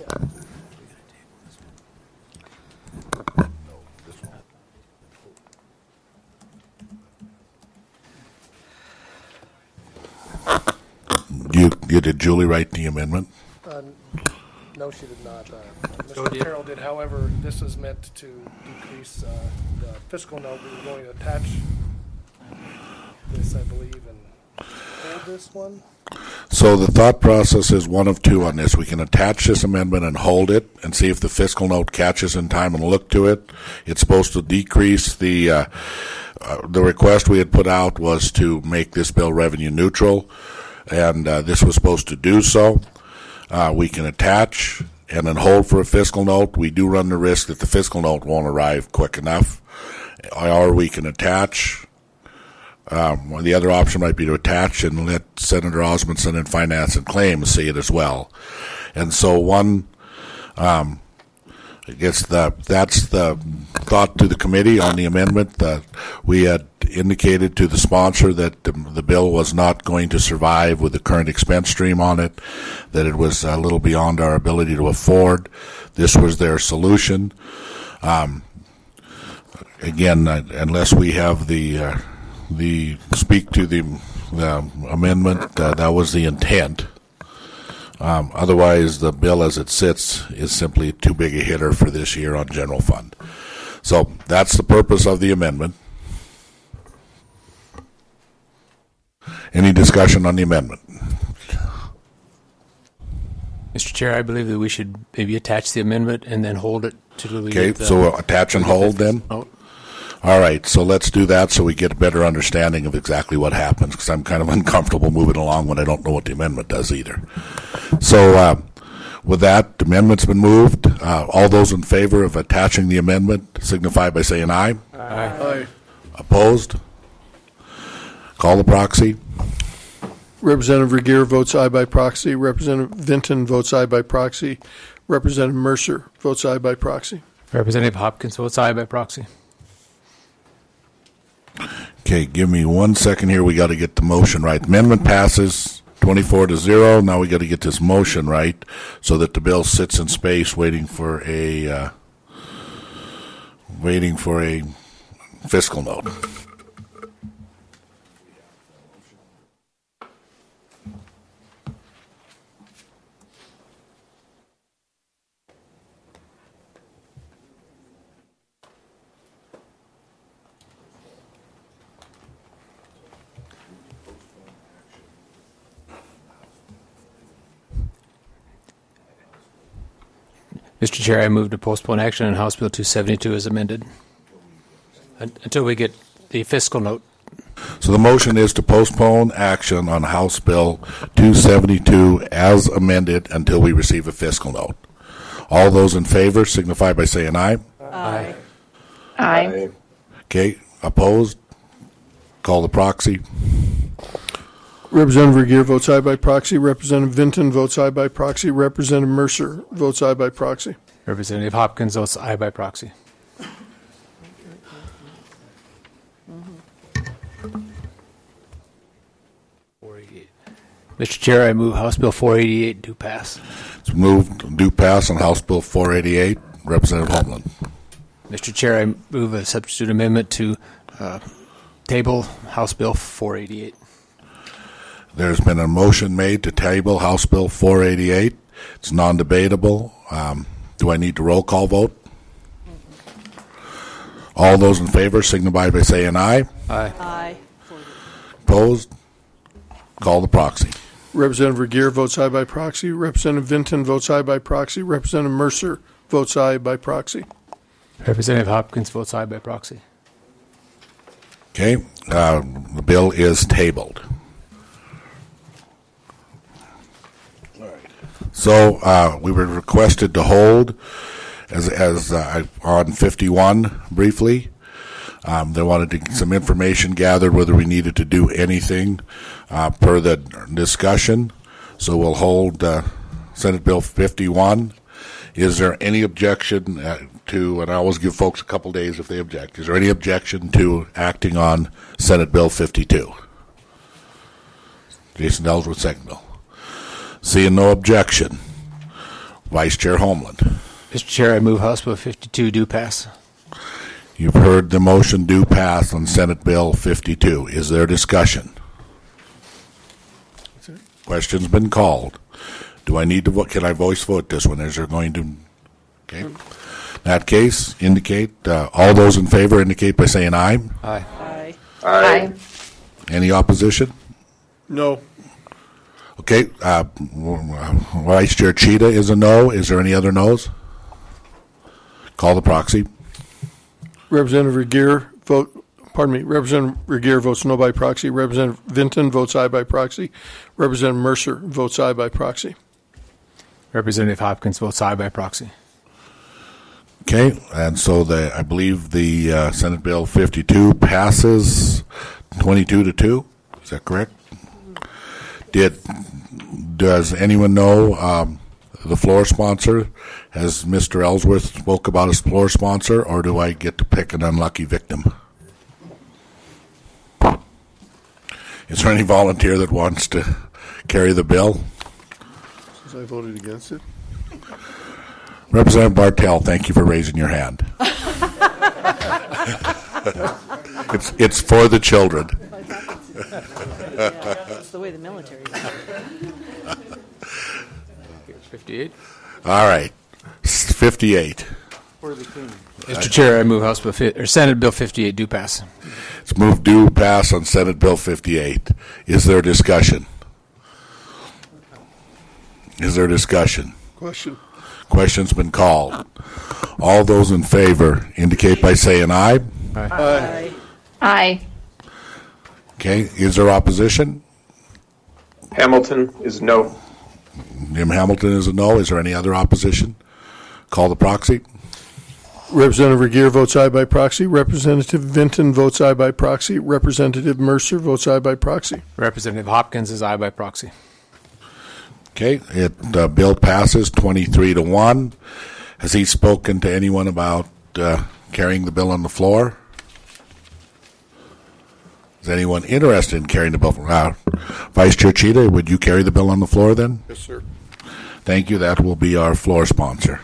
You, you did Julie write the amendment? Uh, no, she did not. Uh, So Mister did- Carroll did. However, this is meant to decrease uh, the fiscal note. We were going to attach this, I believe, and hold this one. So the thought process is one of two on this. We can attach this amendment and hold it and see if the fiscal note catches in time and look to it. It's supposed to decrease the, uh, uh, the request we had put out was to make this bill revenue neutral, and uh, this was supposed to do so. Uh, we can attach and then hold for a fiscal note. We do run the risk that the fiscal note won't arrive quick enough. Or we can attach. Um, well, the other option might be to attach and let Senator Osmondson in Finance and Claims see it as well. And so one, um, I guess the, that's the thought to the committee on the amendment. That we had indicated to the sponsor that the, the bill was not going to survive with the current expense stream on it, that it was a little beyond our ability to afford. This was their solution. Um, again, uh, unless we have the uh, the speak to the, the amendment, uh, that was the intent. Um, otherwise, the bill as it sits is simply too big a hitter for this year on general fund. So that's the purpose of the amendment. Any discussion on the amendment? Mister Chair, I believe that we should maybe attach the amendment and then hold it to the. Okay, so attach and hold then? All right, so let's do that so we get a better understanding of exactly what happens, because I'm kind of uncomfortable moving along when I don't know what the amendment does either. So uh, with that, the amendment's been moved. Uh, all those in favor of attaching the amendment signify by saying aye. Aye. Aye. Opposed? Call the proxy. Representative Regier votes aye by proxy. Representative Vinton votes aye by proxy. Representative Mercer votes aye by proxy. Representative Hopkins votes aye by proxy. Okay, give me one second here. We got to get the motion right. Amendment passes twenty-four to zero. Now we got to get this motion right so that the bill sits in space waiting for a uh, waiting for a fiscal note. Mister Chair, I move to postpone action on House Bill two seventy-two as amended un- until we get the fiscal note. So the motion is to postpone action on House Bill two seventy-two as amended until we receive a fiscal note. All those in favor signify by saying aye. Aye. Aye. Okay, opposed? Call the proxy. Representative Regier votes aye by proxy. Representative Vinton votes aye by proxy. Representative Mercer votes aye by proxy. Representative Hopkins votes aye by proxy. Mister Chair, I move House Bill four eighty-eight do pass. It's moved do pass on House Bill four eighty-eight. Representative Holmland. Mister Chair, I move a substitute amendment to uh, table House Bill four eighty-eight. There's been a motion made to table House Bill four eighty-eight. It's non-debatable. Um, do I need to roll call vote? All those in favor signify by saying aye. Aye. Aye. Opposed? Call the proxy. Representative Regier votes aye by proxy. Representative Vinton votes aye by proxy. Representative Mercer votes aye by proxy. Representative Hopkins votes aye by proxy. Okay, uh, the bill is tabled. So uh, we were requested to hold as as uh, on fifty-one briefly. Um, they wanted to get some information gathered whether we needed to do anything uh, per the discussion. So we'll hold uh, Senate Bill fifty-one. Is there any objection uh, to, and I always give folks a couple days if they object, is there any objection to acting on Senate Bill fifty-two? Jason Ellsworth, second bill. Seeing no objection, Vice Chair Holmland. Mister Chair, I move House Bill fifty-two do pass. You've heard the motion do pass on Senate Bill fifty-two. Is there discussion? Question's been called. Do I need to vote? Can I voice vote this one? Is there going to? Okay. In that case, indicate, uh, all those in favor indicate by saying aye. Aye. Aye. Aye. Any opposition? No. Okay. Uh, Vice Chair Cheetah is a no. Is there any other no's? Call the proxy. Representative Regier vote. Pardon me. Representative Regier votes no by proxy. Representative Vinton votes aye by proxy. Representative Mercer votes aye by proxy. Representative Hopkins votes aye by proxy. Okay, and so the I believe the uh, Senate Bill fifty-two passes twenty-two to two. Is that correct? Did does anyone know um, the floor sponsor? Has Mister Ellsworth spoke about his floor sponsor, or do I get to pick an unlucky victim? Is there any volunteer that wants to carry the bill? Since I voted against it. Representative Bartell, thank you for raising your hand. it's it's for the children. That's the way the military is. fifty-eight. All right, fifty-eight. Mister Chair, I move House Bill fi- or Senate Bill fifty-eight do pass. It's moved do pass on Senate Bill fifty-eight. Is there discussion? Is there discussion? Question. Question's been called. All those in favor indicate by saying aye. Aye. Aye. Aye. Okay, is there opposition? Hamilton is no. Jim Hamilton is a no. Is there any other opposition? Call the proxy. Representative Regier votes aye by proxy. Representative Vinton votes aye by proxy. Representative Mercer votes aye by proxy. Representative Hopkins is aye by proxy. Okay, it uh, bill passes twenty-three to one. Has he spoken to anyone about uh, carrying the bill on the floor? Is anyone interested in carrying the bill? Uh, Vice Chair Cheetah, would you carry the bill on the floor then? Yes, sir. Thank you. That will be our floor sponsor.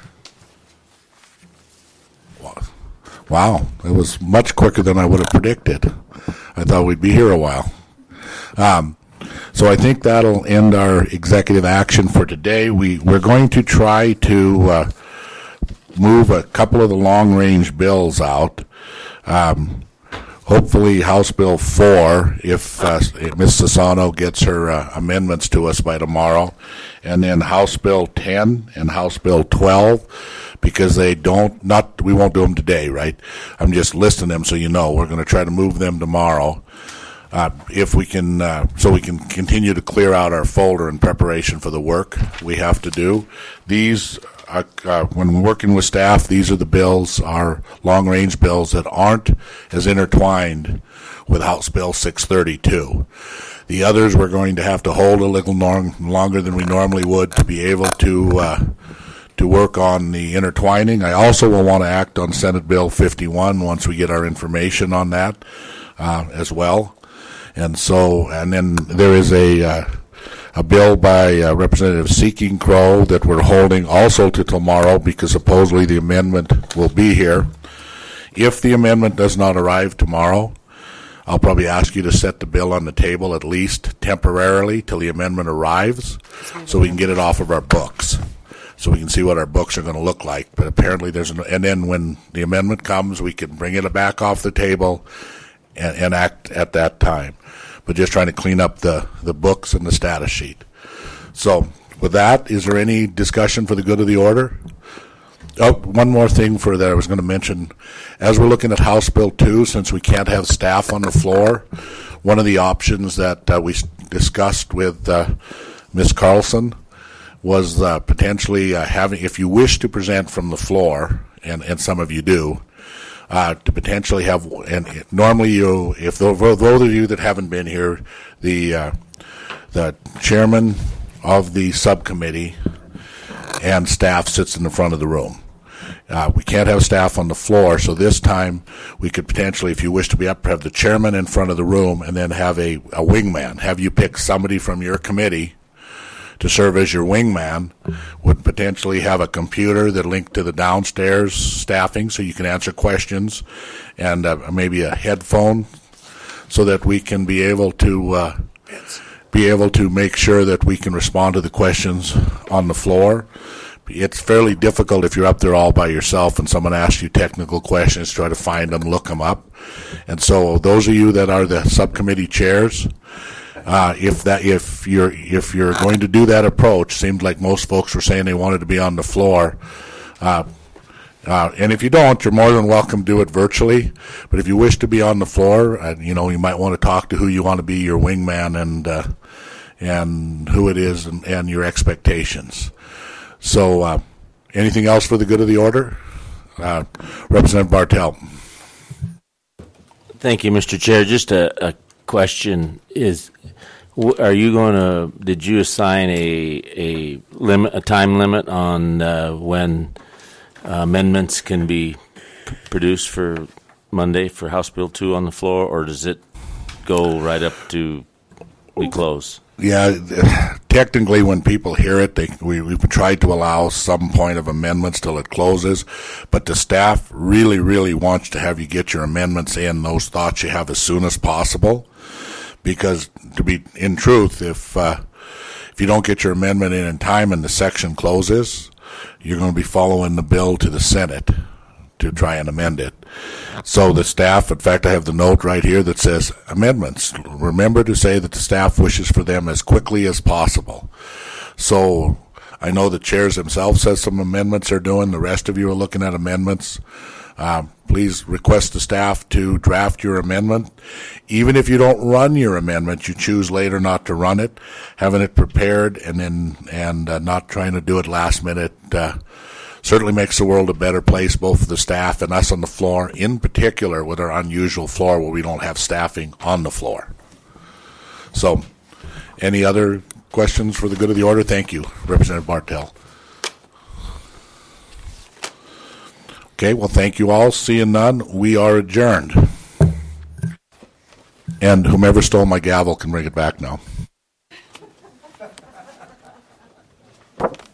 Wow, it was much quicker than I would have predicted. I thought we'd be here a while. Um, so I think that'll end our executive action for today. We, we're going to try to uh, move a couple of the long-range bills out. Um, hopefully House Bill four, if, uh, if Miz Sassano gets her uh, amendments to us by tomorrow, and then House Bill ten and House Bill twelve, because they don't, not, we won't do them today, right? I'm just listing them so you know. We're going to try to move them tomorrow. Uh, if we can, uh, so we can continue to clear out our folder in preparation for the work we have to do. These, uh, uh, when working with staff, these are the bills, our long-range bills that aren't as intertwined with House Bill six thirty-two. The others we're going to have to hold a little long, longer than we normally would to be able to uh, to work on the intertwining. I also will want to act on Senate Bill fifty-one once we get our information on that uh, as well. And so, and then there is a uh, a bill by uh, Representative Seeking Crow that we're holding also to tomorrow because supposedly the amendment will be here. If the amendment does not arrive tomorrow, I'll probably ask you to set the bill on the table at least temporarily till the amendment arrives so we can get it off of our books, so we can see what our books are going to look like. But apparently there's an, and then when the amendment comes, we can bring it back off the table and, and act at that time. But just trying to clean up the, the books and the status sheet. So with that, is there any discussion for the good of the order? Oh, one more thing for that I was going to mention. As we're looking at House Bill two, since we can't have staff on the floor, one of the options that uh, we discussed with uh, Miz Carlson was uh, potentially uh, having, if you wish to present from the floor, and, and some of you do, uh, to potentially have, and normally you, if those of you that haven't been here, the uh, the chairman of the subcommittee and staff sits in the front of the room. Uh, we can't have staff on the floor, so this time we could potentially, if you wish to be up, have the chairman in front of the room and then have a, a wingman. Have you pick somebody from your committee to serve as your wingman, would potentially have a computer that linked to the downstairs staffing so you can answer questions, and uh, maybe a headphone so that we can be able to uh, be able to make sure that we can respond to the questions on the floor. It's fairly difficult if you're up there all by yourself and someone asks you technical questions, try to find them, look them up. And so those of you that are the subcommittee chairs, uh, if that if you're if you're going to do that approach, seemed like most folks were saying they wanted to be on the floor. Uh, Uh, and if you don't, you're more than welcome to do it virtually. But if you wish to be on the floor, uh, you know, you might want to talk to who you want to be your wingman and uh, and who it is and, and your expectations. So, uh, anything else for the good of the order? Uh, Representative Bartel. Thank you, Mister Chair. Just a, a question: Is are you going to? Did you assign a a limit, a time limit on uh, when Uh, amendments can be p- produced for Monday for House Bill two on the floor, or does it go right up to we close? Yeah, technically when people hear it, they, we, we've tried to allow some point of amendments till it closes, but the staff really, really wants to have you get your amendments in, those thoughts you have as soon as possible, because to be, in truth, if, uh, if you don't get your amendment in in time and the section closes, you're going to be following the bill to the Senate to try and amend it. So the staff, in fact, I have the note right here that says amendments. Remember to say that the staff wishes for them as quickly as possible. So I know the chairs themselves says some amendments are doing. The rest of you are looking at amendments. Uh, please request the staff to draft your amendment. Even if you don't run your amendment, you choose later not to run it, having it prepared and then and uh, not trying to do it last minute uh, certainly makes the world a better place, both for the staff and us on the floor, in particular with our unusual floor where we don't have staffing on the floor. So, any other questions for the good of the order? Thank you, Representative Bartel. Okay, well, thank you all. Seeing none, we are adjourned. And whomever stole my gavel can bring it back now.